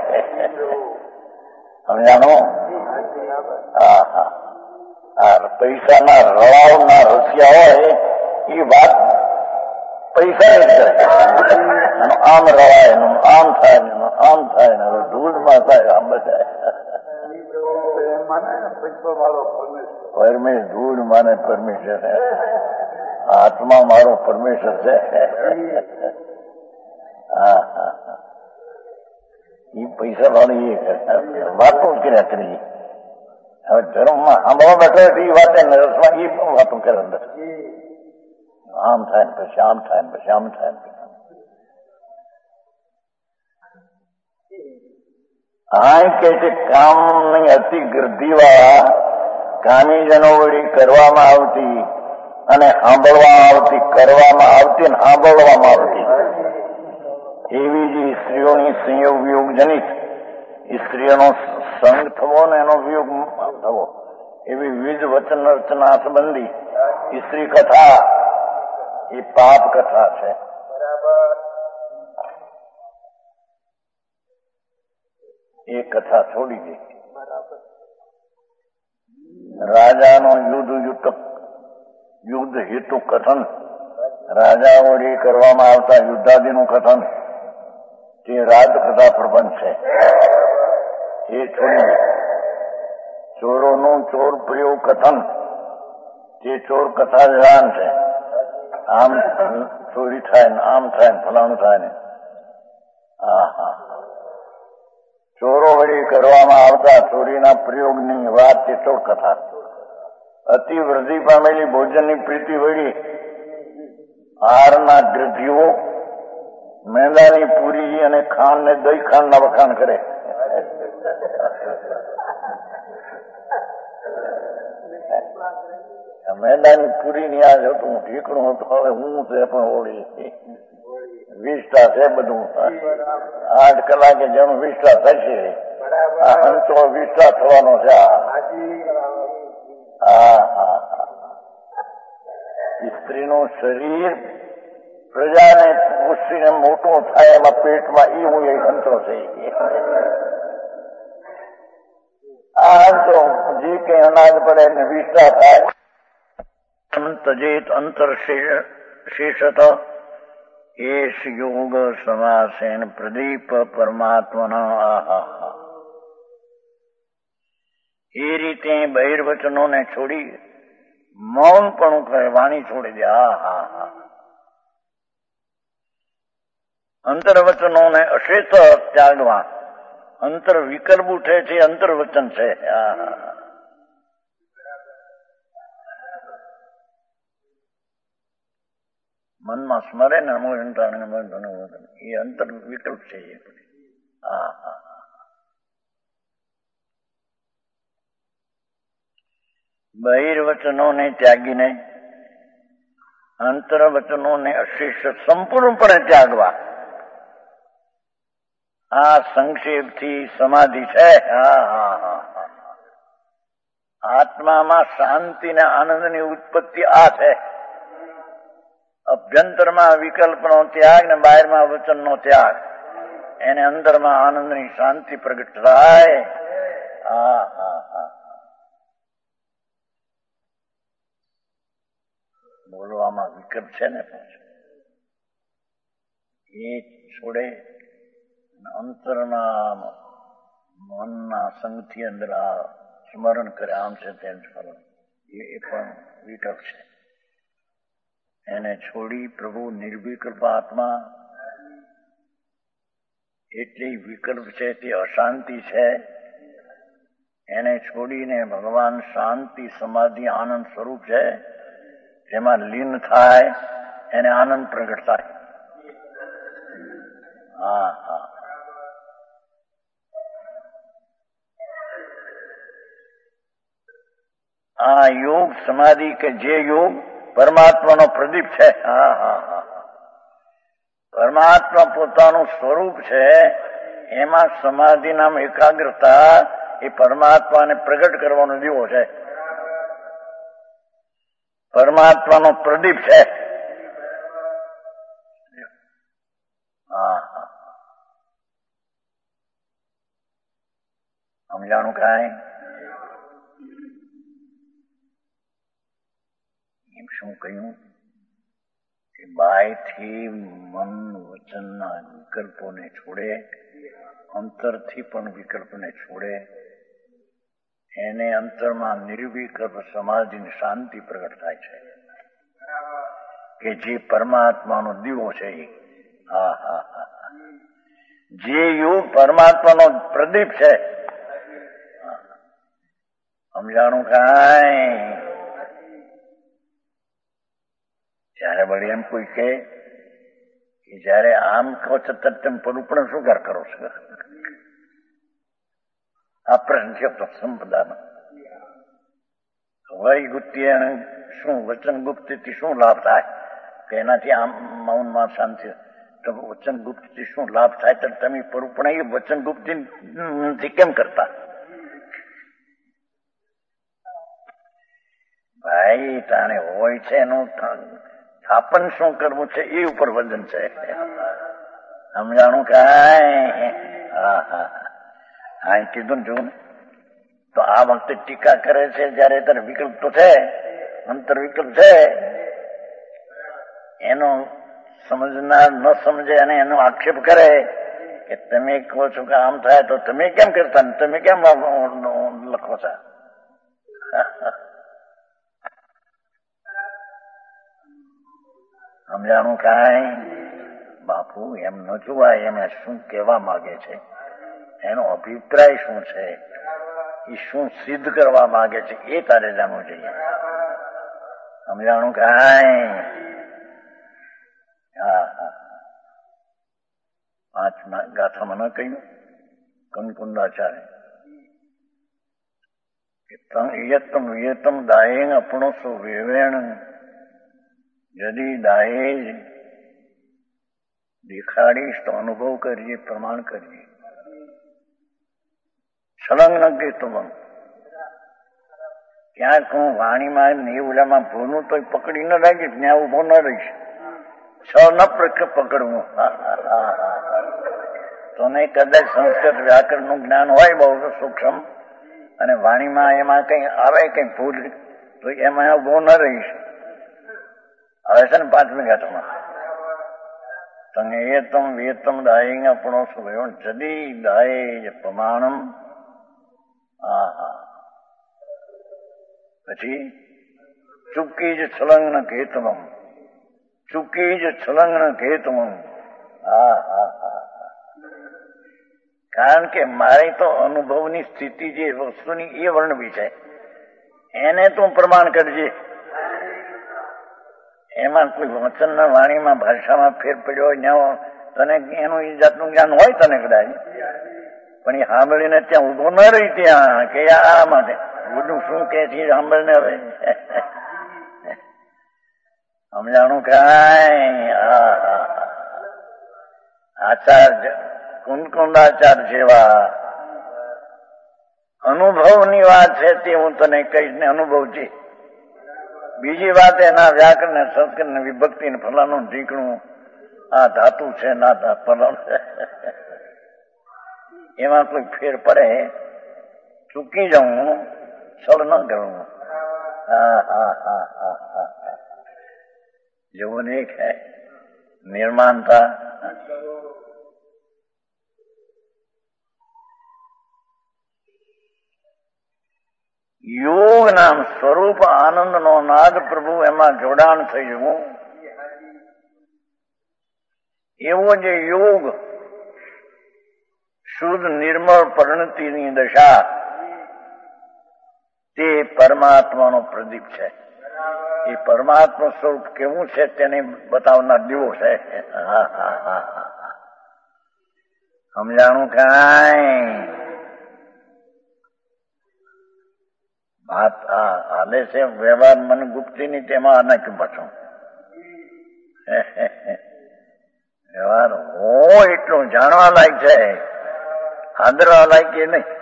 સમજાણો? હા હા હા પૈસાના રળાવના રસિયા હોય એ વાત પૈસા જ કરે. આમ રવાય એનું આમ થાય ને આમ થાય ને ધૂળમાં થાય આમ બધા પરમેશ ધૂળ માને પરમેશ્વર આત્મા મારો પરમેશ્વર છે. હા હા એ પૈસા વાળી એ વાતો જ કર્યા કરી. હવે ધર્મમાં સાંભળવા બેઠો એ વાત રસમાં એ પણ વાતો કરે અંદર આમ થાય ને પછી આમ થાય ને પછી આમ થાય ને આ કે છે કામની અતિ ગૃદ્ધિ વાળા કામીજનો વળી કરવામાં આવતી અને સાંભળવામાં આવતી કરવામાં આવતી અને સાંભળવામાં આવતી એવી જ સ્ત્રીઓની સંયોગ વિયોગ જનિત સ્ત્રીઓનો સંગ થવો ને એનો વિયોગ થવો એવી વિવિધ વચન રચના સંબંધી સ્ત્રી કથા એ પાપ કથા છે. એ કથા છોડી દે. રાજાનો યુદ્ધ યુદ્ધ યુદ્ધ હેતુ કથન, રાજા વડે કરવામાં આવતા યુદ્ધાદિનું કથન તે રાજકથા પ્રબંધ છે. એ છોડી દે. ચોરોનું ચોર પ્રયોગ કથન તે ચોર કથા વિધાન છે. આમ ચોરી થાય ને આમ થાય ને ફલાણું થાય ને હા હા ચોરો વળી કરવામાં આવતા ચોરીના પ્રયોગની વાત તે ચોર કથા. અતિ વૃદ્ધિ પામેલી ભોજનની પ્રીતિ વળી આહારના ગ્રંથિઓ મેંદાની પૂરી અને ખાંડ ને દહીં ખાંડના વખાણ કરે. મેંદાની પૂરી ની આ હતું ઠીકણું હતું હવે હું છે પણ ઓળી વિષ્ટા છે બધું આઠ કલાકે જેનું વિષ્ટા થશે આ અંતો વિષ્ટા થવાનો છે. હા હા સ્ત્રીનું શરીર પ્રજાને પુષ્ટિને મોટું થાય એમાં પેટમાં એ હું એ અંતરો થઈ આ અંતો જે કઈ અનાજ પડે એને વિષ્ટા થાય. તજેત અંતર શેષત એશ યોગ સમાસેન પ્રદીપ પરમાત્મના આહા. એ રીતે બહિર્વચનોને છોડી મૌન પણ કરે, વાણી છોડી દે. હા હા હા અંતરવચનોને અશેષ ત્યાગવા. અંતર વિકલ્પ ઉઠે છે અંતરવચન છે. હા હા મનમાં સ્મરે ને એ અંતર વિકલ્પ છે. હા હા બહિર્વચનોને ત્યાગીને અંતર વચનોને અશિષ્ટ સંપૂર્ણપણે ત્યાગવા. આ સંક્ષેપથી સમાધિ છે. હા હા હા આત્મામાં શાંતિ ને આનંદની ઉત્પત્તિ આ છે. અભ્યંતરમાં વિકલ્પનો ત્યાગ ને બહારમાં વચનનો ત્યાગ, એને અંદરમાં આનંદની શાંતિ પ્રગટ થાય. હા હા હા બોલવામાં વિકલ્પ છે ને એ છોડે, અંતરના મનના સંગથી અંદર આ સ્મરણ કરે, આમ છે તેમ સ્મરણ, એ પણ વિકલ્પ છે. એને છોડી પ્રભુ નિર્વિકલ્પ આત્મા, એટલે વિકલ્પ છે તે અશાંતિ છે. એને છોડીને ભગવાન શાંતિ સમાધિ આનંદ સ્વરૂપ છે, જેમાં લીન થાય એને આનંદ પ્રગટ થાય. હા હા આ યોગ સમાધિ કે જે યોગ પરમાત્માનો પ્રદીપ છે. હા હા હા પરમાત્મા પોતાનું સ્વરૂપ છે, એમાં સમાધિ નામ એકાગ્રતા એ પરમાત્માને પ્રગટ કરવાનો દીવો છે, પરમાત્માનો પ્રદીપ છે. હા હા સમજાણું કાંઈ? એમ શું કહ્યું કે બાયથી મન વચનના વિકલ્પોને છોડે, અંતરથી પણ વિકલ્પને છોડે, એને અંતરમાં નિર્વિકલ્પ સમાધિની શાંતિ પ્રગટ થાય છે, કે જે પરમાત્માનો દીવો છે. હા હા હા જે યોગ પરમાત્માનો પ્રદીપ છે. સમજાણું કાંઈ? જયારે વળી એમ કોઈ કહે કે જયારે આમ કહો છતાં તેમ પરુપણ શું કર કરો છો, આ પ્રશ્ન છે સંપદાનો. વય ગુપ્તી શું વચન ગુપ્તથી શું લાભ થાય કે એનાથી આમ મૌનમાં શાંતિ, તો વચન ગુપ્તથી શું લાભ થાય? તો તમે પરુપણ એ વચન ગુપ્તી કેમ કરતા? ભાઈ તાણે હોય છે એનું સ્થાપન શું કરવું છે એ ઉપર વજન છે. સમજાણું કાંઈ? હા હા હા કીધું ને જોયું. તો આ વખતે ટીકા કરે છે જયારે તારે વિકલ્પ તો છે, અંતર વિકલ્પ છે, એનો સમજનાર ન સમજે અને એનો આક્ષેપ કરે કે તમે કહો છો કે આમ થાય તો તમે કેમ કરતા, તમે કેમ લખો છો? સમજાણું કાંઈ? બાપુ એમ ન જોવાય, એમ શું કહેવા માંગે છે, એનો અભિપ્રાય શું છે, એ શું સિદ્ધ કરવા માંગે છે, એ તારે જાણવું જોઈએ. સમજાણું કાંઈ? હા હા પાંચ ગાથામાં ન કહ્યું કંકુંડાચાર્ય કે તમ યતમ યતમ દાયેન આપણો સો વેવેણ, यदि दाहे દેખાડીશ તો અનુભવ કરીએ, પ્રમાણ કરીએ. છલંગ ન કહેતું ક્યાંક હું વાણીમાં ને ઓલામાં ભૂલું તો પકડી ન રાખીશ, ત્યાં ઉભો ન રહીશ. છ ન પકડવું તો નહીં કદાચ સંસ્કૃત વ્યાકરણ નું જ્ઞાન હોય બહુ સૂક્ષ્મ, અને વાણીમાં એમાં કઈ આવે કઈ ભૂલ તો એમાં ઉભો ન રહીશ. હવે છે ને પાંચમી ઘાટમાં સંગેતમ વેતમ દાય આપણો શું જદી દાય પ્રમાણમ. હા હા પછી ચૂકી જ છલંગ કેતમ, ચૂકી જ છલંગ કેતમ. હા હા હા કારણ કે મારી તો અનુભવની સ્થિતિ જે વસ્તુની એ વર્ણવી છે, એને તું પ્રમાણ કરજે. એમાં કોઈ વચનના વાણીમાં ભાષામાં ફેર પડ્યો હોય, તને એનું એ જાતનું જ્ઞાન હોય તને કદાચ, પણ એ સાંભળીને ત્યાં ઉભો ન રહી ત્યાં કે આ માટે બધું શું કે છે સાંભળને. હવે સમજાણું કાંઈ આચાર્ય કુંદકુંદાચાર્ય જેવા અનુભવની વાત છે તે હું તને કહીશ ને અનુભવ છે. બીજી વાત એના વ્યાકરણ ને સંસ્કૃત ને વિભક્તિ ને ફલાનું ઢીકણું આ ધાતુ છે ના ફલાનું એમાં કોઈ ફેર પડે ચૂકી જાઉં સળ ન કરું. હા હા હા હા હા જેવું એક હે નિર્માણતા યોગ નામ સ્વરૂપ આનંદ નો નાદ પ્રભુ એમાં જોડાણ થયું. એવો જે યોગ શુદ્ધ નિર્મળ પરિણતિની દશા તે પરમાત્માનો પ્રદીપ છે. એ પરમાત્મા સ્વરૂપ કેવું છે તેને બતાવનાર દીવો છે. સમજાણું કાંઈ વાત હાલે છે વ્યવહાર મને ગુપ્તી ની તેમાં અનાક્યું પાછું વ્યવહાર હો એટલું જાણવા લાયક છે, આદરવા લાયક એ નહીં.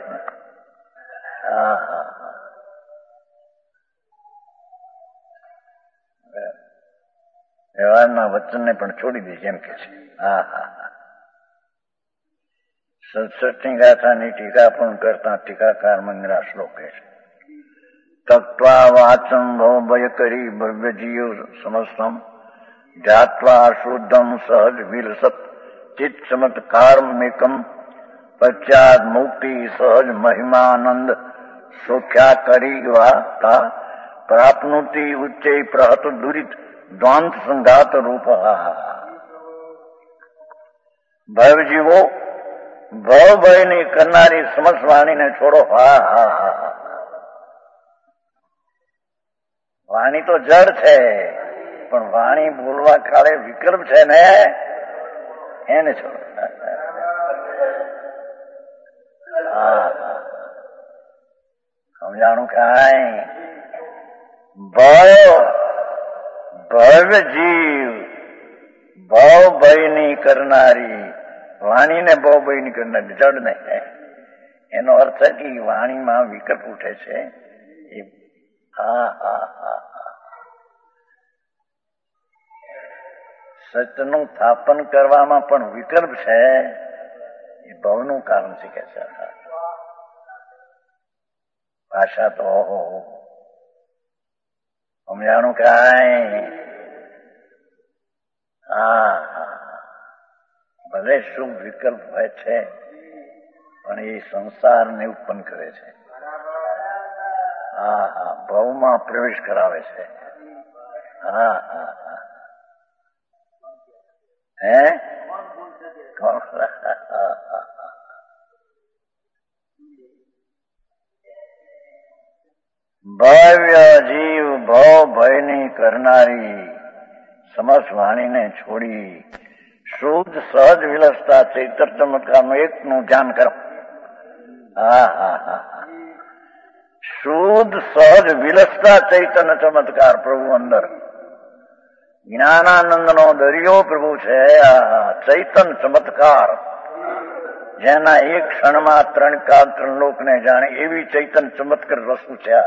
હા હા વ્યવહારના વચનને પણ છોડી દે એમ કે છે. હા હા હા સડસઠની ગાથાની ટીકા પણ કરતા ટીકાકાર મંગરા શ્લોક છે. તત્વા વાચમ ભવ ભય કરી ભવ્ય જીવ સમસ્તમ ધ્યાત્વા શુદ્ધમ સહજ વિલસત ચિત ચમત્કાર મેકમ પશ્ચાત મુક્તિ સહજ મહિમાનંદ સોખ્યા કરી વા પ્રાપ્નુતિ ઉચ્ચે પ્રહત દુરિત દ્વાંત સંઘાત રૂપ. ભવ જીવો ભવ ભયની કરનારી સમસ્ત વાણીને છોડો. હા હા હા વાણી તો જડ છે પણ વાણી બોલવા કાળે વિકલ્પ છે ને એને છોડો. હા સમજાણું કાંઈ ભય ભવ્ય જીવ ભવ ભયની કરનારી વાણીને ભવ ભયની કરનારી જડ નહીં. એનો અર્થ કે વાણીમાં વિકલ્પ ઉઠે છે. હા હા હા સત્યનું સ્થાપન કરવામાં પણ વિકલ્પ છે. એ ભવનું કારણ શીખે છે. ભાષા તો સમજાણું કાંઈ હા હા ભલે શું વિકલ્પ હોય છે પણ એ સંસારને ઉત્પન્ન કરે છે. હા હા ભવમાં પ્રવેશ કરાવે છે. હા હા હા હે ભવ્ય જીવ ભવ ભયની કરનારી સમસ્ત વાણીને છોડી શુદ્ધ સહજ વિલસતા ચૈતર ચમત્કારનું એકનું ધ્યાન કરો. હા હા હા શુદ્ધ સહજ વિલસતા ચૈતન્ય ચમત્કાર પ્રભુ અંદર જ્ઞાનાનંદ નો દરિયો પ્રભુ છે. ચૈતન ચમત્કાર જેના એક ક્ષણમાં ત્રણ કાળ ત્રણ લોકને જાણે એવી ચૈતન ચમત્કાર વસ્તુ છે.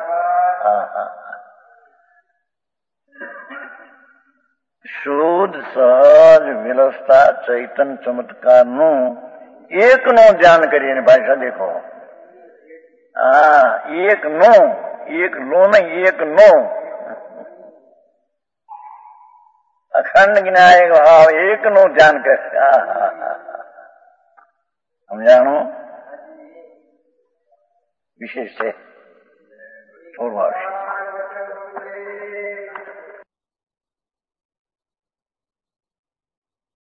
શુદ્ધ સહજ વિલસતા ચૈતન ચમત્કાર નું એક નું ધ્યાન કરીને ભાષા દેખો. હા એક નો એક લો નહીં એક નો અખંડ જ્ઞાયક ભાવ એક નું ધ્યાન કરે. સમજાણું વિશેષ છે. થોડું આવશે.